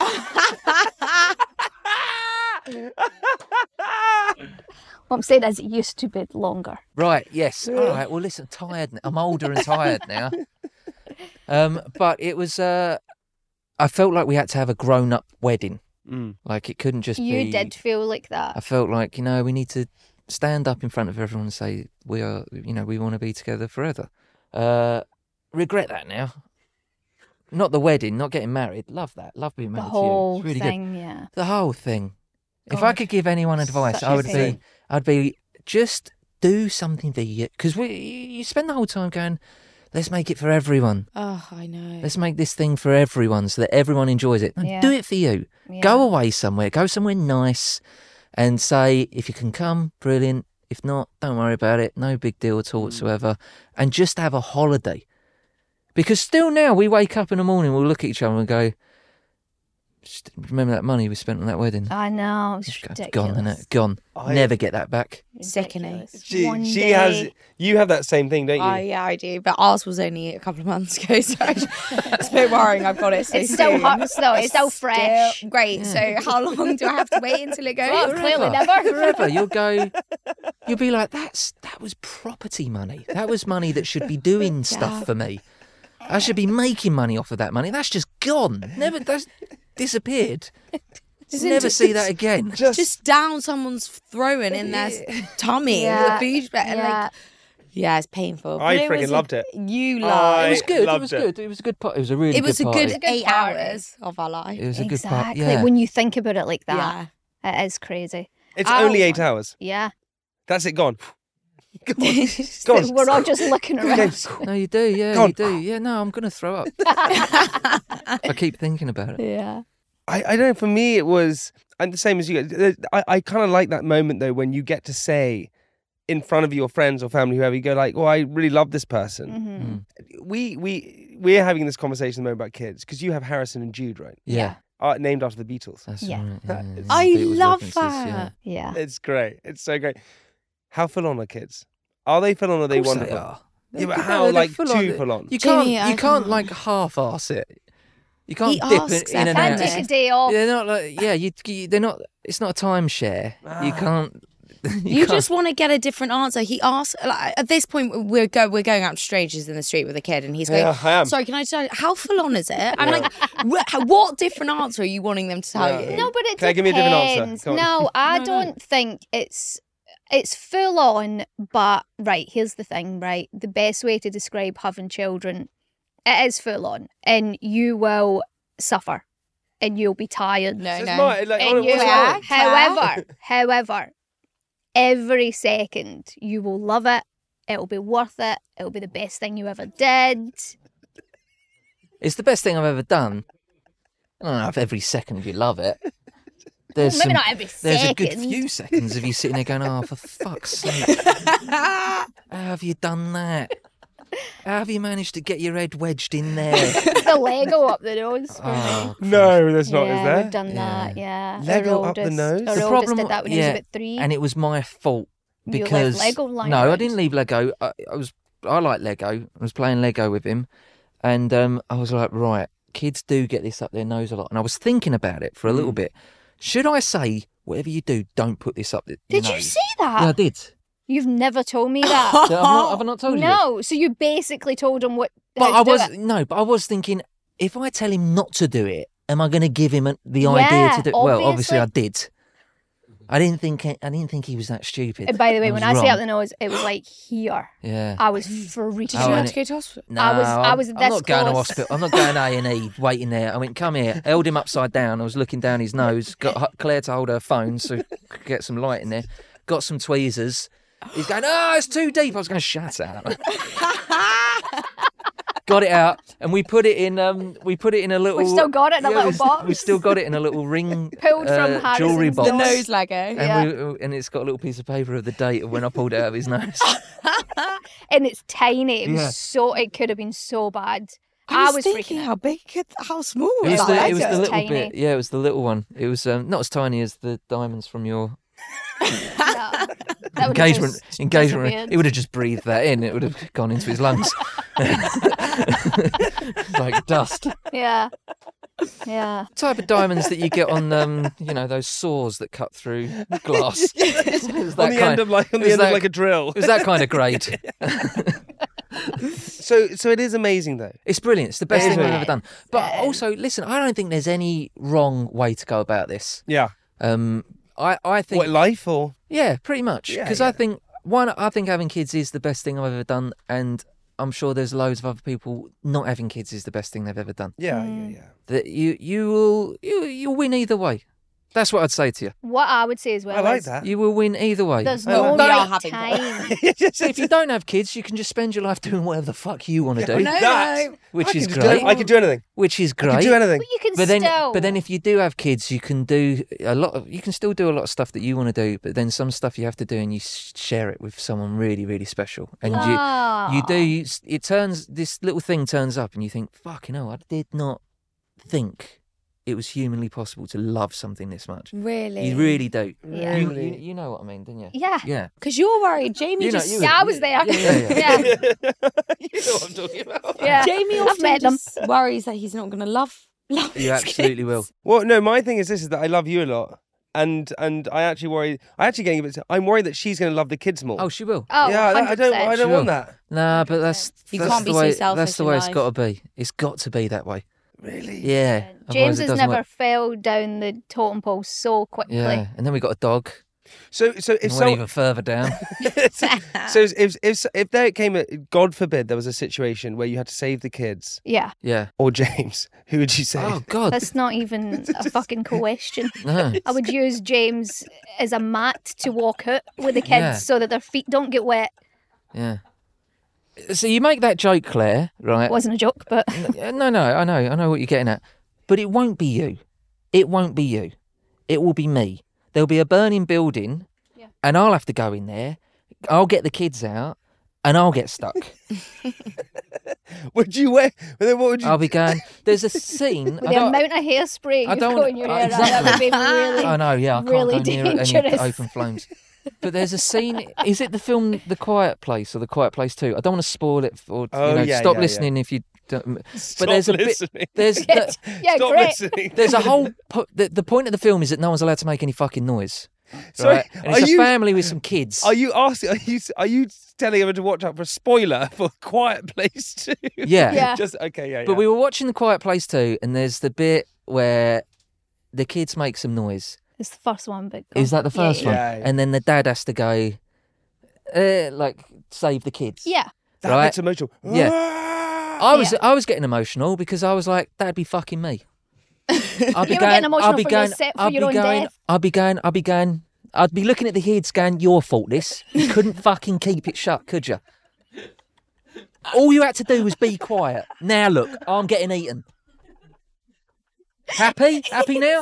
What I'm saying is, it used to be longer. Right, yes. All right, well, listen, I'm tired now. I'm older and tired now. Um, but it was, uh, I felt like we had to have a grown up wedding. Mm. Like, it couldn't just You be. did feel like I that. felt like, you know, we need to stand up in front of everyone and say, we are, you know, we want to be together forever. Uh, regret that now. Not the wedding, not getting married. Love that. Love being The married to you. whole It's really thing, yeah. good. The whole thing. If I God. could give anyone advice, Such I a would thing. be, I'd be just do something for you, because we you spend the whole time going, let's make it for everyone. Oh, I know. Let's make this thing for everyone so that everyone enjoys it. No, Yeah. Do it for you. Yeah. Go away somewhere. Go somewhere nice, and say if you can come, brilliant. If not, don't worry about it. No big deal at all Mm. whatsoever. And just have a holiday. Because still now we wake up in the morning, we'll look at each other and go, "Just remember that money we spent on that wedding? I know, it's It's ridiculous. gone, isn't it? Gone. I- Never get that back." Sickening. Ridiculous. She, One she day- has. You have that same thing, don't you? Oh, yeah, I do. But ours was only a couple of months ago, so it's a bit worrying. I've got it so It's still soon. hot, though. It's still fresh. Still- Great. So how long do I have to wait until it goes? Well, clearly never. Forever. You'll go, you'll be like, that's that was property money. That was money that should be doing stuff for me. I should be making money off of that money. That's just gone. Never, that's disappeared. Just Never into- see that again. Just down someone's throwing in their tummy. Yeah. The food, and Yeah. like, yeah, it's painful. I But it freaking was a- loved it. You I- loved It was good. It loved was it. good. It was a good part. It was a really it. was good a party. good Good eight party. hours of our life. It was a good part. Exactly. Yeah. When you think about it like Yeah. that, it is crazy. It's I only eight want- hours. Yeah. That's it. Gone. Gone. Gone. We're all just looking around. No, you do. Yeah, Go on. you do. Yeah, no, I'm going to throw up. I keep thinking about it. Yeah. I, I don't know. For me, it was, and the same as you guys. I, I kind of like that moment though when you get to say in front of your friends or family, whoever, you go like, "Well, I really love this person." Mm-hmm. Mm. We we we're having this conversation at the moment about kids because you have Harrison and Jude, right? Yeah. Uh, named after the Beatles. That's Yeah. right. That yeah, is- yeah, I Beatles love references, that. Yeah. Yeah. It's great. It's so great. How full on are kids? Are they full on or are they Of course wonderful? they are. Yeah, but They're- how they're like full too on. full on? You can't. Jamie, I you can't can't. like half-ass it. You can't He dip asks in, in and their out. Can't friends. take a day off. They're not like. Yeah, you. you they're not. It's not a timeshare. You can't. You, You can't- just want to get a different answer. He asked like, at this point we're go we're going out to strangers in the street with a kid, and he's going, Yeah, I am. "Sorry, can I tell you how full on is it?" I'm like, "Wh- "What different answer are you wanting them to tell Yeah. you?" No, but it Can I give me a different answer? depends. Go on. No, I No, no. don't think it's it's full on. But right, here's the thing. Right, the best way to describe having children, it is full on, and you will suffer, and you'll be tired. No, It's no. not, like, And what- you what's will, wrong? however, however, every second you will love it. It'll be worth it. It'll be the best thing you ever did. It's the best thing I've ever done. I don't know if every second you love it. There's Maybe some- not every There's a good second. few seconds of you sitting there going, "Oh, for fuck's sake! How have you done that? How have you managed to get your head wedged in there?" It's the Lego up the nose. for me. Oh, No, there's not. yeah, is there? we've done that. Yeah, Lego Our up the oldest- nose? Our The oldest problem- did that when he yeah, was about three. and it was my fault You left because Lego lying no, I around. didn't leave Lego. I, I was I like Lego. I was playing Lego with him, and um, I was like, right, kids do get this up their nose a lot, and I was thinking about it for a Hmm. little bit. Should I say, whatever you do, don't put this up? Your Did you nose? say that? Yeah, I did. You've never told me that. Have I not, have I not told you? this? No, so you basically told him what. But how I to do was it. no, but I was thinking, if I tell him not to do it, am I going to give him a, the Yeah, idea to do it? Well, obviously obviously. I did. I didn't think I didn't think he was that stupid. And by the way, I when was I say wrong. up the nose, it was like here. yeah. I was freaking Did Oh, you and have it- to go to hospital? No, I was- I I'm- was I'm this not going to close. hospital. I'm not going A and E. Waiting there. I went, come here. Held him upside down. I was looking down his nose. Got H- Claire to hold her phone so could get some light in there. Got some tweezers. He's going, oh, it's too deep. I was going, shut up. Got it out, and we put it in. Um, we put it in a little. We've still got it in a Yeah, little we- box. We still got it in a little ring. Pulled from uh, jewelry Harrison's box. The nose Lego. And, Yeah. we, and it's got a little piece of paper of the date of when I pulled it out of his nose. And it's tiny. It was Yeah. so. It could have been so bad. I was, freaking thinking, out. how big, could, how small It was was the, that it was the Lego? little Tiny. bit. Yeah, it was the little one. It was um, not as tiny as the diamonds from your No. That would have engagement. just Engagement. ring. disappeared. He would have just breathed that in. It would have gone into his lungs like dust. Yeah. Yeah. Type of diamonds that you get on, um, you know, those saws that cut through glass. It was on that the kind- end of like on it the was end that- of like a drill. It was that kind of grade. So so it is amazing though. It's brilliant. It's the best It thing is. I've ever done. But also, listen, I don't think there's any wrong way to go about this. Yeah. Um, I, I think, What, life or? yeah, pretty much. Yeah, Because yeah. I think one, I think having kids is the best thing I've ever done, and I'm sure there's loads of other people not having kids is the best thing they've ever done. Yeah, yeah, yeah. That you, you will, you, you'll win either way. That's what I'd say to you. What I would say as well I like is that. You will win either way. there's I no like that. We are right having time. So if you don't have kids, you can just spend your life doing whatever the fuck you want to do, No, That- no. which I is could just great. Do, I could do anything. Which is I great. could do anything. But you can But then, still. but then, if you do have kids, you can do a lot of. You can still do a lot of stuff that you want to do. But then some stuff you have to do, and you s- share it with someone really, really special. And Ah. you, you do. You, s- it turns this little thing turns up, and you think, "Fucking hell! I did not think it was humanly possible to love something this much." Really? You really do. Yeah. You, you, you know what I mean, don't you? Yeah. Yeah. Because you're worried. Jamie You know, just... you- Yeah, I was there. Yeah, yeah, yeah. Yeah. You know what I'm talking about. Yeah. Jamie I've often met them. just worries that he's not going to love, love You his absolutely kids. will. Well, no, my thing is this: is that I love you a lot, and and I actually worry. I actually getting a bit. I'm worried that she's going to love the kids more. Oh, she will. Oh, yeah, I, I don't. I one hundred percent. don't She want will. that. Nah, but that's You that's can't the be so way. selfish that's the in way it's life. got to be. It's got to be that way. Really? Yeah. James otherwise it has doesn't never work. fell down the totem pole so quickly. Yeah, and then we got a dog. So, so if And so, went even further down. so if if if there came a God forbid there was a situation where you had to save the kids Yeah. Yeah. or James, who would you save? Oh God. That's not even a fucking question. No. I would use James as a mat to walk out with the kids Yeah. so that their feet don't get wet. Yeah. So you make that joke, Claire, right? It wasn't a joke, but No, no, I know, I know what you're getting at. But it won't be you. It won't be you. It will be me. There'll be a burning building, Yeah. and I'll have to go in there. I'll get the kids out, and I'll get stuck. Would you wear? Then what would you? I'll be going. There's a scene. with I the don't- amount of hairspray I you've don't- got in your uh, hair, that would be really. I know, yeah, I can't really go near any dangerous. open flames. But there's a scene. Is it the film The Quiet Place or The Quiet Place Two? I don't want to spoil it. Or Oh, you know, yeah, stop yeah, listening if you don't. Stop but there's a listening. bit. There's Yeah, the, yeah, Stop great. listening. there's a whole. Po- the, the point of the film is that no one's allowed to make any fucking noise. Sorry, Right? And are it's a you- family with some kids. Are you asking? Are you are you telling everyone to watch out for a spoiler for Quiet Place Two? Yeah. Yeah. Just okay. Yeah. But yeah. we were watching The Quiet Place Two, and there's the bit where the kids make some noise. It's the first one, but go Is that the on. first yeah, one? Yeah, yeah. And then the dad has to go, uh, like, save the kids. Yeah. that right. bit's emotional. Yeah. Ah! I was Yeah. I was getting emotional because I was like, that'd be fucking me. I'd be You were going, getting emotional I'd be for going, yourself- for I'd your be own going, death. I'd be going, I'd be going, I'd be looking at the kids going, your fault this. You couldn't fucking keep it shut, could you? All you had to do was be quiet. Now look, I'm getting eaten. Happy? Happy now?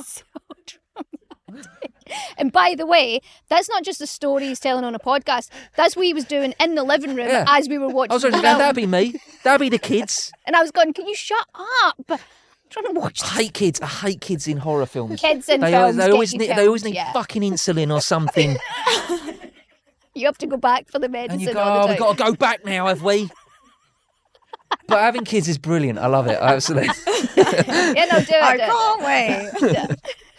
And by the way, that's not just a story he's telling on a podcast. That's what he was doing in the living room Yeah. as we were watching I was the going, film. that'd be me. That'd be the kids. And I was going, can you shut up? I'm trying to watch I this. hate kids. I hate kids in horror films. Kids in they, films they get always you need. They killed, always need yeah. fucking insulin or something. You have to go back for the medicine And you go, all oh, the we've time. got to go back now, have we? But having kids is brilliant. I love it. Absolutely. Yeah, no, do it. I do it. can't wait. Yeah.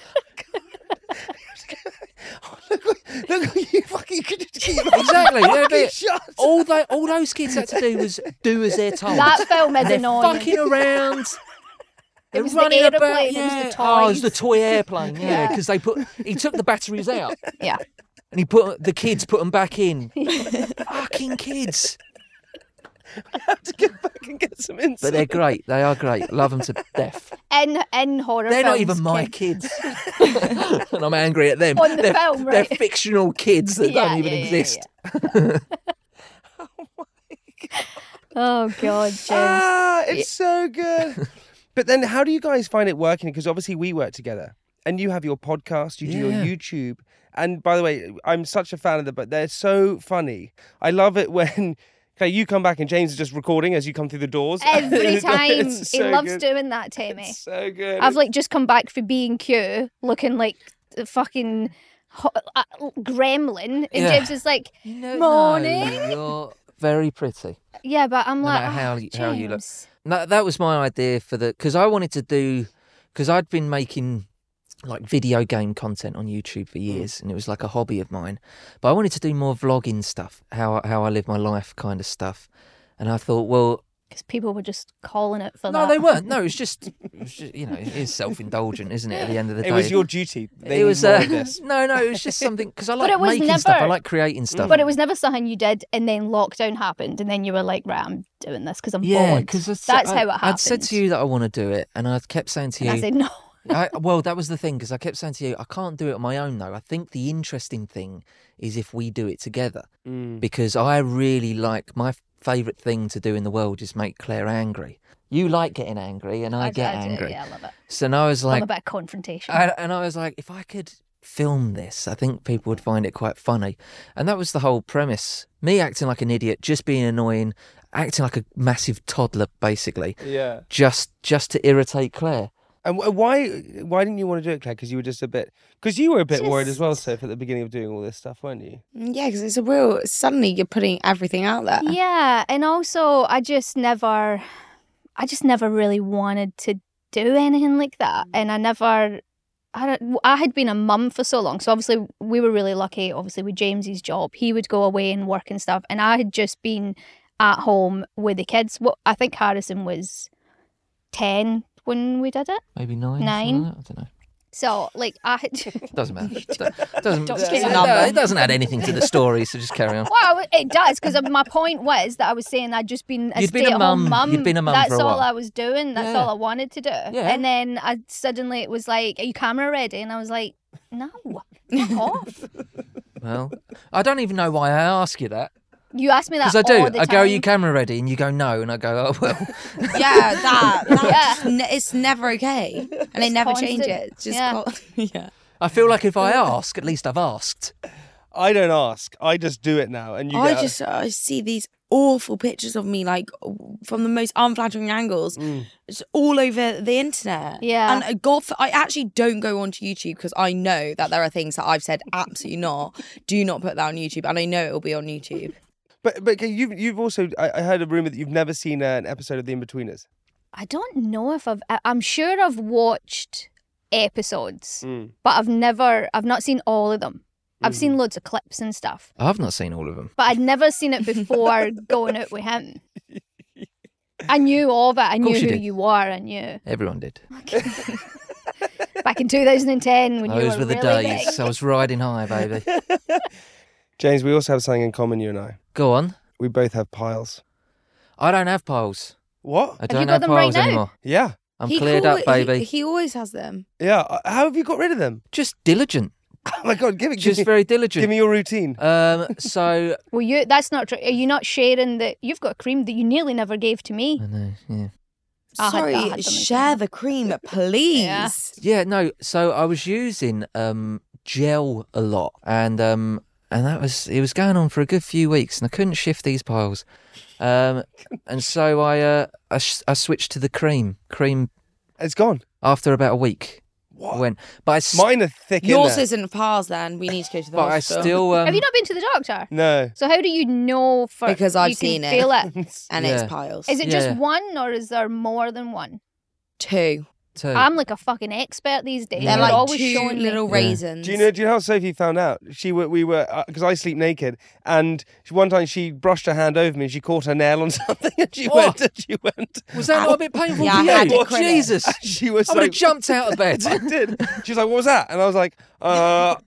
Look, you fucking could just keep Exactly. Yeah, fucking but shut. all they, all those kids had to do was do as they're told. That film is And they're annoying. fucking around. They're was the running about. aeroplane, it was Yeah. the Oh, it was the toys. toy airplane. Yeah, Yeah. because they put. He took the batteries out Yeah. and he put the kids put them back in. Fucking kids. have to go back and get some insulin. But they're great. They are great. Love them to death. In in horror They're not films, even my kids. kids. And I'm angry at them. On the they're, film, they're right? fictional kids that Yeah, don't even yeah, yeah, exist. Oh God, James. Ah, it's so good. But then, how do you guys find it working? Because obviously we work together, and you have your podcast, you do Yeah. your YouTube. And by the way, I'm such a fan of them, but they're so funny. I love it when okay, you come back and James is just recording as you come through the doors. Every time It's he so loves good. doing that to me. It's so good. I've like just come back for B and Q, looking like a fucking ho- uh, gremlin, and Yeah. James is like, No, "Morning." no, you're very pretty. Yeah, but I'm No like, matter how "Oh, you- how you look." James." That that was my idea for the because I wanted to do because I'd been making like video game content on YouTube for years, and it was like a hobby of mine. But I wanted to do more vlogging stuff, how how I live my life kind of stuff. And I thought, well, Because people were just calling it for no, that. they weren't. No, it was just, it was just you know, it is self-indulgent, isn't it? At the end of the day, it was your duty. They It was need more uh, of this. no, no. It was just something because I like it was making stuff. I never- like creating stuff. But it was never something you did, and then lockdown happened, and then you were like, right, I'm doing this because I'm yeah, bored. because That's how it I'd said happened. to you that I want to do it, and I kept saying to And you, I said, no. I, well, that was the thing, because I kept saying to you, I can't do it on my own, though. I think the interesting thing is if we do it together, Mm. because I really like, my favourite thing to do in the world is make Claire angry. You like getting angry, and I, I get I do, angry. Yeah, I love it. So now I was Love like, a bit of confrontation. I, and I was like, if I could film this, I think people would find it quite funny. And that was the whole premise. Me acting like an idiot, just being annoying, acting like a massive toddler, basically, Yeah. just just to irritate Claire. And wh- why why didn't you want to do it, Claire? Because you were just a bit... Because you were a bit worried as well, Just- Soph, at the beginning of doing all this stuff, weren't you? Yeah, because it's a real. Suddenly, you're putting everything out there. Yeah, and also I just never, I just never really wanted to do anything like that, and I never, I don't, I had been a mum for so long, so obviously we were really lucky. Obviously with James's job, he would go away and work and stuff, and I had just been at home with the kids. Well, I think Harrison was ten when we did it, Maybe nine. Nine. something like that? I don't know. so like I had. Doesn't matter. Do- doesn't, Don't uh, say the no, number. it doesn't add anything to the story, so just carry on. Well, it does, because my point was that I was saying I'd just been a You'd been a stay-at-home mum- mum. you'd been a mum That's for a all while. I was doing. That's Yeah. all I wanted to do. Yeah. And then I suddenly it was like, "Are you camera ready?" And I was like, "No, fuck off." Well, I don't even know why I ask you that. You ask me that Because I do. all the I go, are you time. camera ready? And you go, no. And I go, oh, well. Yeah, that. that Yeah. just ne- it's never okay, and they never change constant. it. It's just Yeah. co- yeah. I feel like if I ask, at least I've asked. I don't ask. I just do it now. And you I get... just I see these awful pictures of me, like from the most unflattering angles, Mm. it's all over the internet. Yeah. and uh, God, f- I actually don't go onto YouTube because I know that there are things that I've said absolutely not. Do not put that on YouTube, and I know it will be on YouTube. But but okay, you've you've also I, I heard a rumor that you've never seen uh, an episode of The Inbetweeners. I don't know if I've. I- I'm sure I've watched episodes, Mm. but I've never. I've not seen all of them. I've Mm-hmm. seen loads of clips and stuff, I've not seen all of them. but I'd never seen it before going out with him. I knew of it. I knew course you who did. you were. I knew. Everyone did. Back in two thousand ten when you Those were, were the really days. big. I was riding high, baby. James, we also have something in common, you and I. Go on. We both have piles. I don't have piles. What? I you don't got have them right piles now? anymore. Yeah. I'm He cleared call- up, baby. He, he always has them. Yeah. Uh, How have you got rid of them? Just diligent. Oh my God, give it. Just give me, very diligent. Give me your routine. Um, so Well, you. That's not true. Are you not sharing that? You've got a cream that you nearly never gave to me. I know, yeah. I had- Sorry, I had them as share well. the cream, please. Yeah. Yeah, no. So I was using um, gel a lot, and um, and that was it was going on for a good few weeks, and I couldn't shift these piles, um, and so I uh, I, sh- I switched to the cream. Cream It's gone. after about a week. What? I went, but I, s- Mine are thick in Yours there. isn't piles then. We need to go to the but I hospital. still um, Have you not been to the doctor? No. So how do you know for Because I've you can seen it. feel it? and Yeah. it's piles. Is it Yeah, just yeah. one or is there more than one? Two. too. I'm like a fucking expert these days. Yeah. They're You're like always two showing little me. raisins. Do you know? Do you know how Sophie found out? She were, we were because I sleep naked, and she, one time she brushed her hand over me, and she caught her nail on something, and she What? went. And she went. was that not a bit painful Yeah, for I had you? to credit. Jesus, She was I would so. have jumped out of bed. I did. She was like, "What was that?" And I was like, "Uh."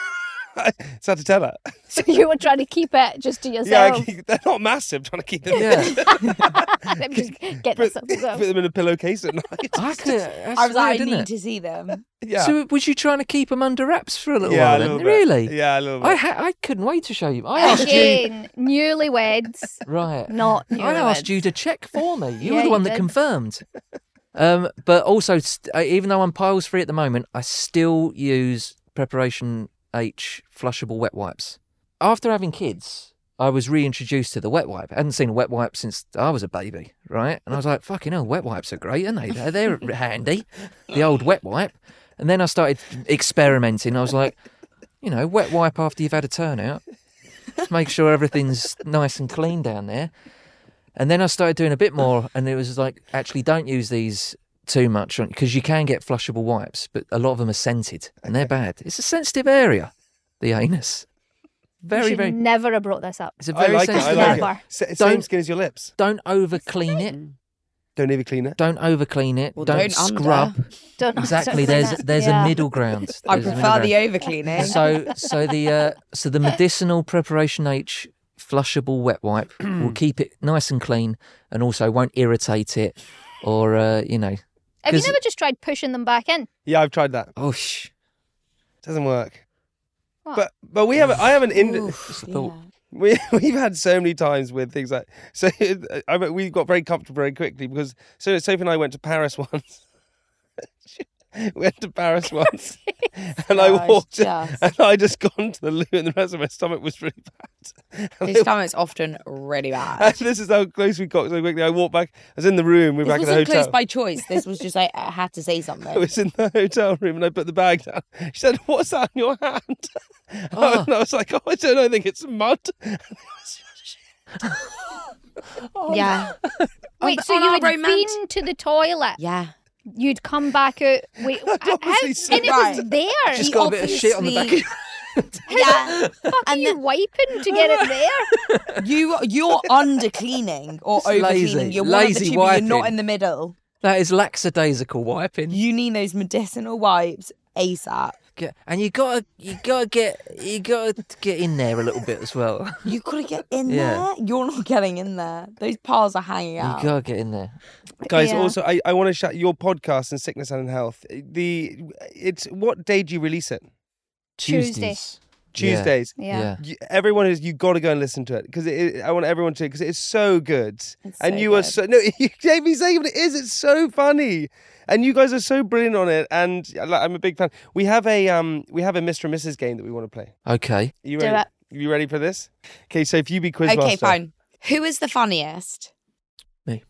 I just had to tell her. So you were trying to keep it just to Yeah, yourself. I- they're not massive. Trying to keep them. Yeah, Let me just get Put, this up. put them in a pillowcase at night. I could. That's I was like, weird, I isn't need it? to see them. Yeah. So was you trying to keep them under wraps for a little yeah, while? a then? little bit. Really? Yeah, a little bit. I ha- I couldn't wait to show you. I asked you. Again, newlyweds, Right. not I newlyweds. asked you to check for me. You Yeah, were the you one that did. confirmed. Um, but also, st- uh, even though I'm piles free at the moment, I still use Preparation H flushable wet wipes. After having kids, I was reintroduced to the wet wipe. I hadn't seen a wet wipe since I was a baby, right? And I was like, fucking hell, wet wipes are great, aren't they? They're, they're handy. The old wet wipe. And then I started experimenting. I was like, you know, wet wipe after you've had a turnout. Make sure everything's nice and clean down there. And then I started doing a bit more, and it was like, actually, don't use these too much because you can get flushable wipes, but a lot of them are scented, and they're bad. It's a sensitive area, the anus. You Very, should very. never have brought this up. It's a I very like it. I sensitive like area. Never. it. S- Same Don't- skin as your lips. Don't over clean it. Don't even clean it. Don't over clean it. Well, don't, don't scrub. under. Don't Exactly. don't There's clean it. there's Yeah. a middle ground. I There's a middle prefer the ground. over cleaning. So so the uh, so the medicinal Preparation H flushable wet wipe will keep it nice and clean, and also won't irritate it, or uh, you know, Have you 'Cause- never just tried pushing them back in? Yeah, I've tried that. Oh, shh. Doesn't work. What? But but we have I have an in, Oof, yeah. we we've had so many times with things like so I mean, we got very comfortable very quickly because so Sophie and I went to Paris once. We went to Paris once, and I Gosh, walked in, just- and I just gone to the loo, and the rest of my stomach was really bad. And His I- stomach's often really bad. and this is how close we got so quickly. I walked back. I was in the room. We were This back in the wasn't hotel. close by choice. This was just like I had to say something. I was in the hotel room, and I put the bag down. She said, "What's that in your hand?" Oh. And I was like, "Oh, I don't know. I think it's mud." Yeah. Wait, On- so on you our had romance- been to the toilet? Yeah. You'd come back out. Wait, how, obviously and it Right. was there. Just He got a bit of shit on the back. obviously- Yeah. Fuck are And you the- wiping to get it there? You you're under cleaning or It's over lazy. cleaning. You're Lazy one of the two, but you're not wiping. in the middle. That is lackadaisical wiping. You need those medicinal wipes ASAP. Get, and you gotta, you gotta get, you gotta get in there a little bit as well. You gotta get in Yeah. there. You're not getting in there. Those piles are hanging You out. gotta get in there. Guys, Yeah. also, I, I want to shout your podcast and Sickness and Health. The it's what day do you release it? Tuesday. Tuesdays. Tuesdays. Yeah. Yeah. You, everyone is you got to go and listen to it because it, it, I want everyone to because it's so good. It's and so you are good. so no, Jamie saying what it is. It's so funny, and you guys are so brilliant on it. And like, I'm a big fan. We have a um we have a Mister and Missus game that we want to play. Okay. Are you Do ready? it. You ready for this? Okay, so if you be quizmaster. Okay, fine. Who is the funniest? Me.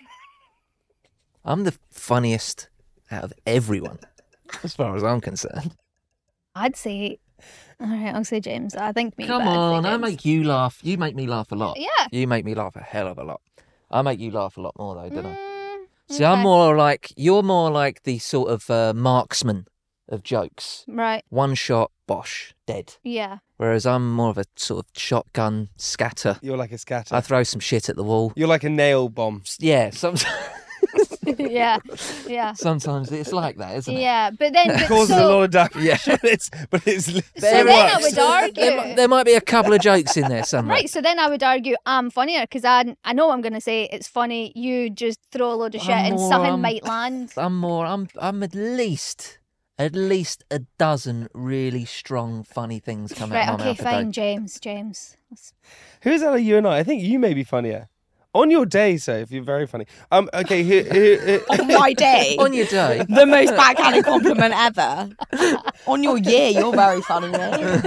I'm the funniest out of everyone, as far as I'm concerned. I'd say. All right, I'll say James. I think me. Come but I'd say on, I James. make you laugh. You make me laugh a lot. Yeah. You make me laugh a hell of a lot. I make you laugh a lot more though, don't I? Mm, See, I'm okay. more like you're more like the sort of uh, marksman of jokes. Right. One shot, bosh, dead. Yeah. Whereas I'm more of a sort of shotgun scatter. You're like a scatter. I throw some shit at the wall. You're like a nail bomb. Yeah, sometimes yeah. Yeah. sometimes it's like that, isn't it? Yeah, but then It but causes so, a lot of damage. Yeah, it's, but it's so it then I works. would argue. There, mi- there might be a couple of jokes in there somewhere. Right, so then I would argue I'm funnier because I I know I'm going to say it's funny. You just throw a load of shit I'm and more, something um, might land. I'm more. I'm. I'm at least, at least a dozen really strong, funny things come Right, out of my okay, mouth a fine, day. James. James. That's- Who's out of you and I? I think you may be funnier. On your day, Soph, you're very funny. Um, okay, here, here, here. On my day. On your day. The most backhanded compliment ever. On your year, you're very funny, mate.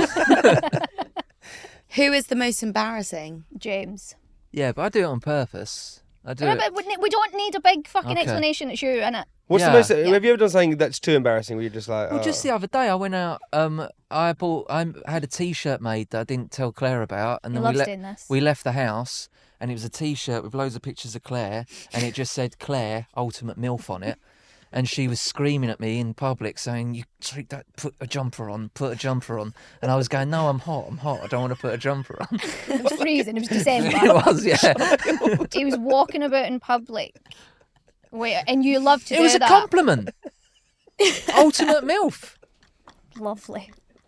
Who is the most embarrassing? James. Yeah, but I do it on purpose. I do Yeah, it. but we we don't need a big fucking Okay. explanation. It's you, innit? What's Yeah. the most? Yeah. Have you ever done something that's too embarrassing? Where you're just like, Well, oh. just the other day, I went out. Um, I bought. I had a T-shirt made that I didn't tell Claire about, and He then loves we, le- doing this. we left the house, and it was a T-shirt with loads of pictures of Claire, and it just said Claire Ultimate MILF on it, and she was screaming at me in public, saying, "You treat that, put a jumper on, put a jumper on," and I was going, "No, I'm hot, I'm hot. I don't want to put a jumper on." It was freezing. It was December. It was, yeah. He was walking about in public. Wait, and you love to It do was a that. compliment. Ultimate MILF. Lovely.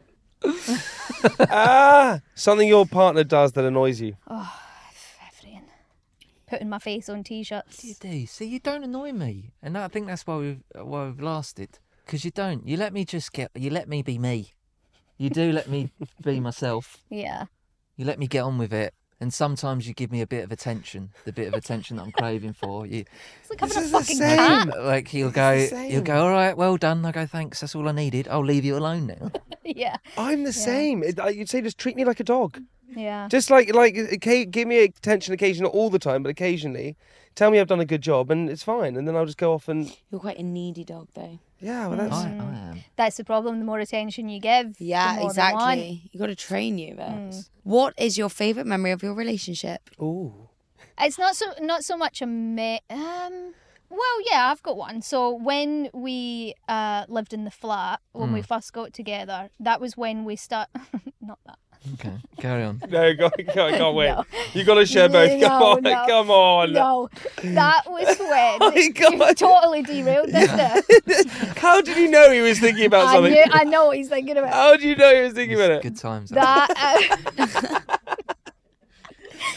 ah, something your partner does that annoys you. Oh, everything. Putting my face on t-shirts. You do. See, you don't annoy me, and I think that's why we've why we've lasted. Because you don't. You let me just get. You let me be me. You do let me be myself. Yeah. You let me get on with it, and sometimes you give me a bit of attention, the bit of attention that I'm craving for. You It's like having This a is the fucking same. cat. like he'll go. the same. He'll go. All right, well done. I go. Thanks. That's all I needed. I'll leave you alone now. Yeah. I'm the same. It, I- you'd say just treat me like a dog. Yeah. Just like like okay, give me attention occasionally, not all the time, but occasionally. Tell me I've done a good job, and it's fine. And then I'll just go off and You're quite a needy dog, though. yeah, well that's I, I am. That's the problem. The more attention you give, the Yeah, more they want. exactly. You got to train you, Vix. What is your favourite memory of your relationship? ooh. It's not so not so much a me. Um. Well, yeah, I've got one. So when we uh, lived in the flat, when we first got together, that was when we start. Not that. Okay, carry on. No, go, go, go wait. No. You got to share both. Come No, on, no. come on. No, that was when Oh my God. you totally derailed it. How did you know he was thinking about I something? knew, I know what he's thinking about. How did you know he was thinking about it? Good times. That uh,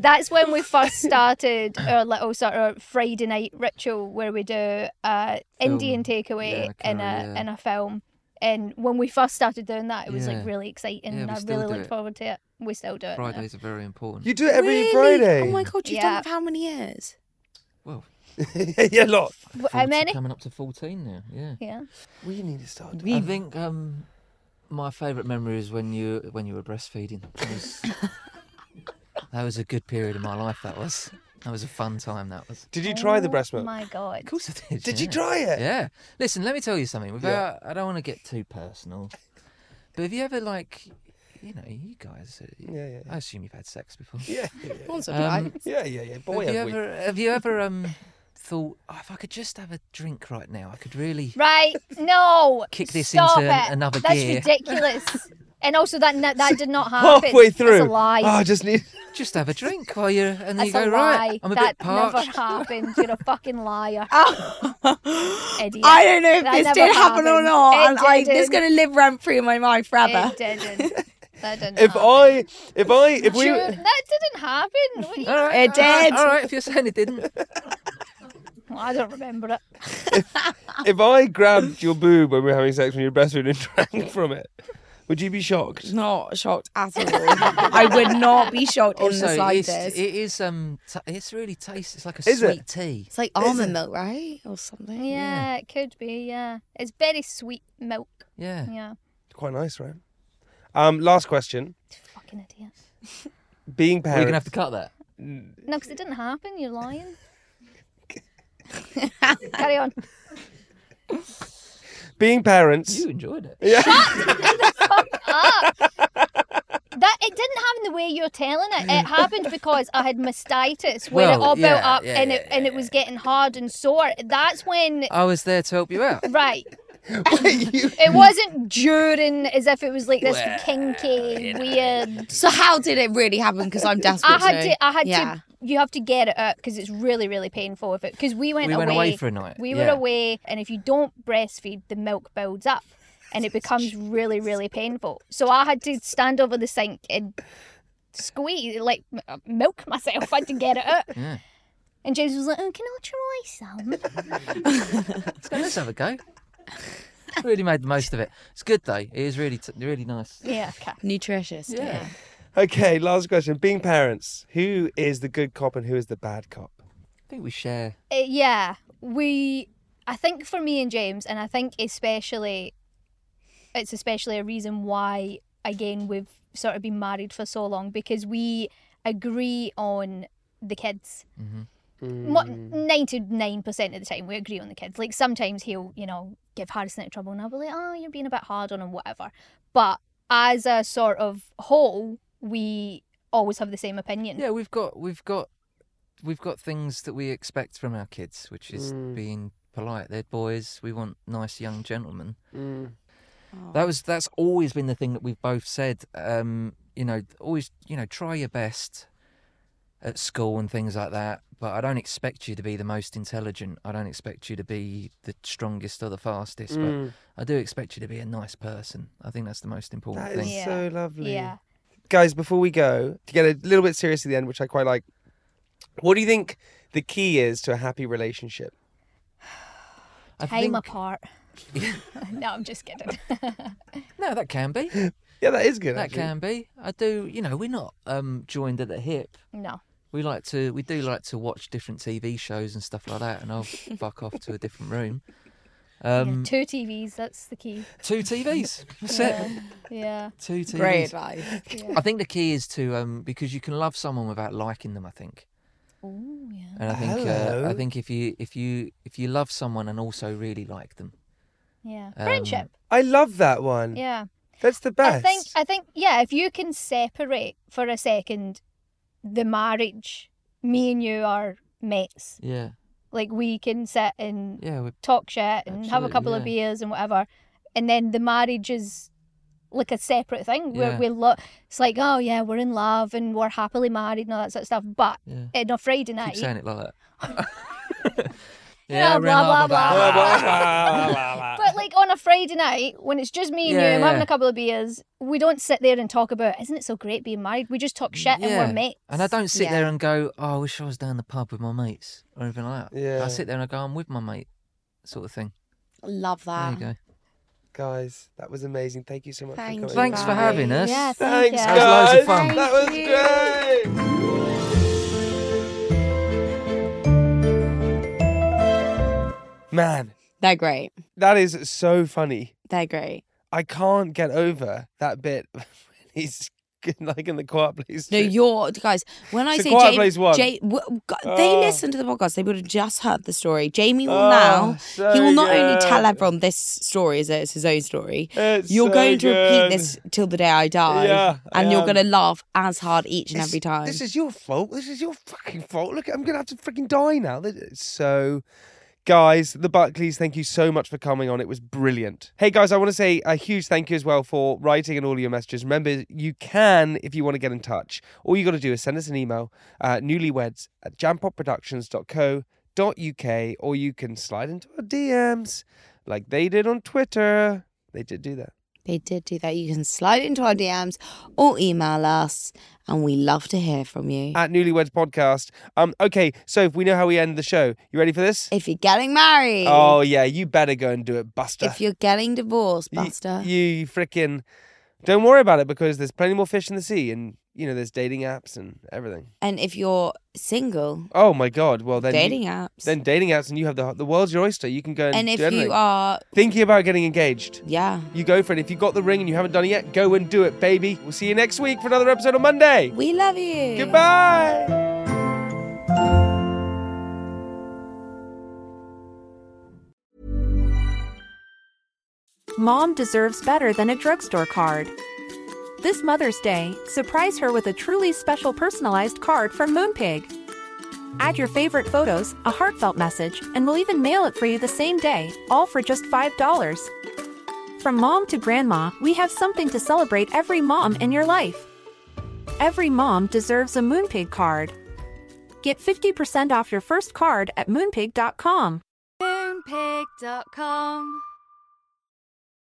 That's when we first started our little sort of Friday night ritual where we do uh, Indian takeaway Yeah, in a curry, yeah. in a film. And when we first started doing that, it was Yeah. like really exciting, Yeah, and we I still really do looked it. forward to it. We still do it. now. Fridays are very important. You do it every Really? Friday. Oh my god, you've Yeah. done it for how many years? Well, yeah, a lot. Wh- How many? Coming up to fourteen now. Yeah. Yeah. We need to start. I think um, my favourite memory is when you when you were breastfeeding. That was, that was a good period of my life. That was that was a fun time. That was. Did you try the breast Oh milk? my god. Of course I did. Did yeah. you try it? Yeah. Listen, let me tell you something. Without, I don't want to get too personal, but have you ever like, you know, you guys? uh, Yeah, yeah. I assume you've had sex before. Yeah, yeah, Once or Um, twice. yeah, yeah, yeah. Boy, have you have we. ever have you ever um thought, oh, if I could just have a drink right now, I could really Right? No. Kick this Stop into it. another That's gear. ridiculous. And also that that, that did not happen. Halfway through. That's a lie. Oh, I just need. just have a drink while you're, and then That's you go a right. lie. I'm a that bit parched. never happened. You're a fucking liar. Idiot. I don't know if That this never did happen or happened. not, It and I, this is didn't. going to live rent free in my mind forever. It didn't. That didn't If happen. I, if I, if we. Sure, that didn't happen. What you- All right, It all right, did. All right, if you're saying it didn't. Well, I don't remember it. If I grabbed your boob when we were having sex when you were breastfeeding and drank from it, would you be shocked? Not shocked at all. I would not be shocked in Also, the it's, slightest. it is um, t- it's really tasty. It's like a Is it? sweet tea. It's like almond milk, right? Or something. Yeah, it could be. Yeah, it's very sweet milk. Yeah. Yeah, Quite nice, right? Um, last question. fucking idiot. Being We're parents. gonna have to cut that. No, because it didn't happen. You're lying. Carry on. Being parents. You enjoyed it. Yeah. That it didn't happen the way you're telling it. It happened because I had mastitis, where it Well, all built yeah, up yeah, and yeah, it and it yeah. was getting hard and sore. That's when. I was there to help you out. Right. Wait, you- It wasn't during as if it was like this kinky, weird. So how did it really happen? Because I'm desperate I had to. to. know. I had yeah. to. You have to get it out because it's really, really painful. If it because we went We away. went away for a night, We yeah. were away, and if you don't breastfeed, the milk builds up, and it becomes really, really painful. So I had to stand over the sink and squeeze, like m- milk myself. I had to get it out. Yeah. And James was like, "Oh, can I try some?" Let's go. Let's have a go. Really made the most of it. It's good though. It is really, t- really nice. Yeah. Okay. Nutritious. Yeah. Okay, last question. Being parents, who is the good cop and who is the bad cop? I think we share. Uh, yeah, we. I think for me and James, and I think especially, it's especially a reason why again we've sort of been married for so long because we agree on the kids. ninety-nine percent of the time we agree on the kids. Like sometimes he'll, you know, give Harrison trouble and I'll be like, oh, you're being a bit hard on him, whatever. But as a sort of whole, we always have the same opinion. Yeah, we've got, we've got, we've got things that we expect from our kids, which is being polite. They're boys. We want nice young gentlemen. That was that's always been the thing that we've both said. Um, you know, always, you know, try your best at school and things like that. But I don't expect you to be the most intelligent. I don't expect you to be the strongest or the fastest. But I do expect you to be a nice person. I think that's the most important That is thing. Yeah. so lovely. Yeah. Guys, before we go, to get a little bit serious at the end, which I quite like, what do you think the key is to a happy relationship? I Time think, apart. No, I'm just kidding. no, that can be. Yeah, that is good. That actually. can be. I do. You know, we're not um, joined at the hip. No. We like to. We do like to watch different T V shows and stuff like that, and I'll fuck off to a different room. Um, Yeah, two T Vs, that's the key. two T Vs. That's it. Yeah. Two T Vs. Great advice. I think the key is to um because you can love someone without liking them. I think. Ooh, yeah. And I think uh, Hello. I think if you if you if you love someone and also really like them, Yeah. Um, Friendship. I love that one. Yeah. That's the best. I think I think yeah, if you can separate for a second the marriage, me and you are mates. yeah, Like we can sit and yeah, we talk shit and have a Absolutely, couple of yeah. beers and whatever. And then the marriage is like a separate thing where Yeah. we lo- it's like, oh yeah, we're in love and we're happily married and all that sort of stuff. But yeah. in a Friday Keep night, saying it like that. Yeah, we're in blah, love, blah, Blah, blah. blah, blah, blah, blah. but like on on a Friday night when it's just me and Yeah, you and we're having yeah. a couple of beers, we don't sit there and talk about, isn't it so great being married? We just talk shit and we're mates. And I don't sit Yeah. there and go, oh, I wish I was down the pub with my mates or anything like that. Yeah. I sit there and I go, I'm with my mate, sort of thing. Love There that. you go. Guys, that was amazing. Thank you so much Thank for you, coming. Thanks for guys. having us. Yeah, thank Thanks, you. That was guys. loads of fun. That was Thank great. Man, They're great. that is so funny. They're great. I can't get over that bit when he's like in the Quiet Place. No, two. you're guys. When I So say Quiet Jamie, Place one. Ja- w- g- they Oh. listen to the podcast. They would have just heard the story. Jamie will Oh, now. so he will not only tell good. everyone this story as though it's his own story. It's You're so going to good. repeat this till the day I die. Yeah, and I you're am. going to laugh as hard each and This- every time. This is your fault. This is your fucking fault. Look, I'm gonna have to freaking die now. This is so. Guys, the Buckleys, thank you so much for coming on. It was brilliant. Hey, guys, I want to say a huge thank you as well for writing and all your messages. Remember, you can, if you want to get in touch, all you got to do is send us an email, uh, newlyweds at jampopproductions dot co dot uk, or you can slide into our D Ms like they did on Twitter. They did do that. They did do that. You can slide into our D Ms or email us, and we love to hear from you. At Newlyweds Podcast. Um, okay, so if we know how we end the show, you ready for this? If you're getting married, Oh, yeah, you better go and do it, Buster. if you're getting divorced, Y- Buster. You, you freaking don't worry about it because there's plenty more fish in the sea, and you know there's dating apps and everything. and if you're single, Oh my God! Well then, dating you, apps. then dating apps, and you have the the world's your oyster. You can go and, and if do anything. you are, thinking about getting engaged, yeah, you go for it. If you got the ring and you haven't done it yet, go and do it, baby. We'll see you next week for another episode on Monday. we love you. Goodbye. Mom deserves better than a drugstore card. This Mother's Day, surprise her with a truly special personalized card from Moonpig. Add your favorite photos, a heartfelt message, and we'll even mail it for you the same day, all for just five dollars. From mom to grandma, we have something to celebrate every mom in your life. Every mom deserves a Moonpig card. Get fifty percent off your first card at moonpig dot com. Moonpig dot com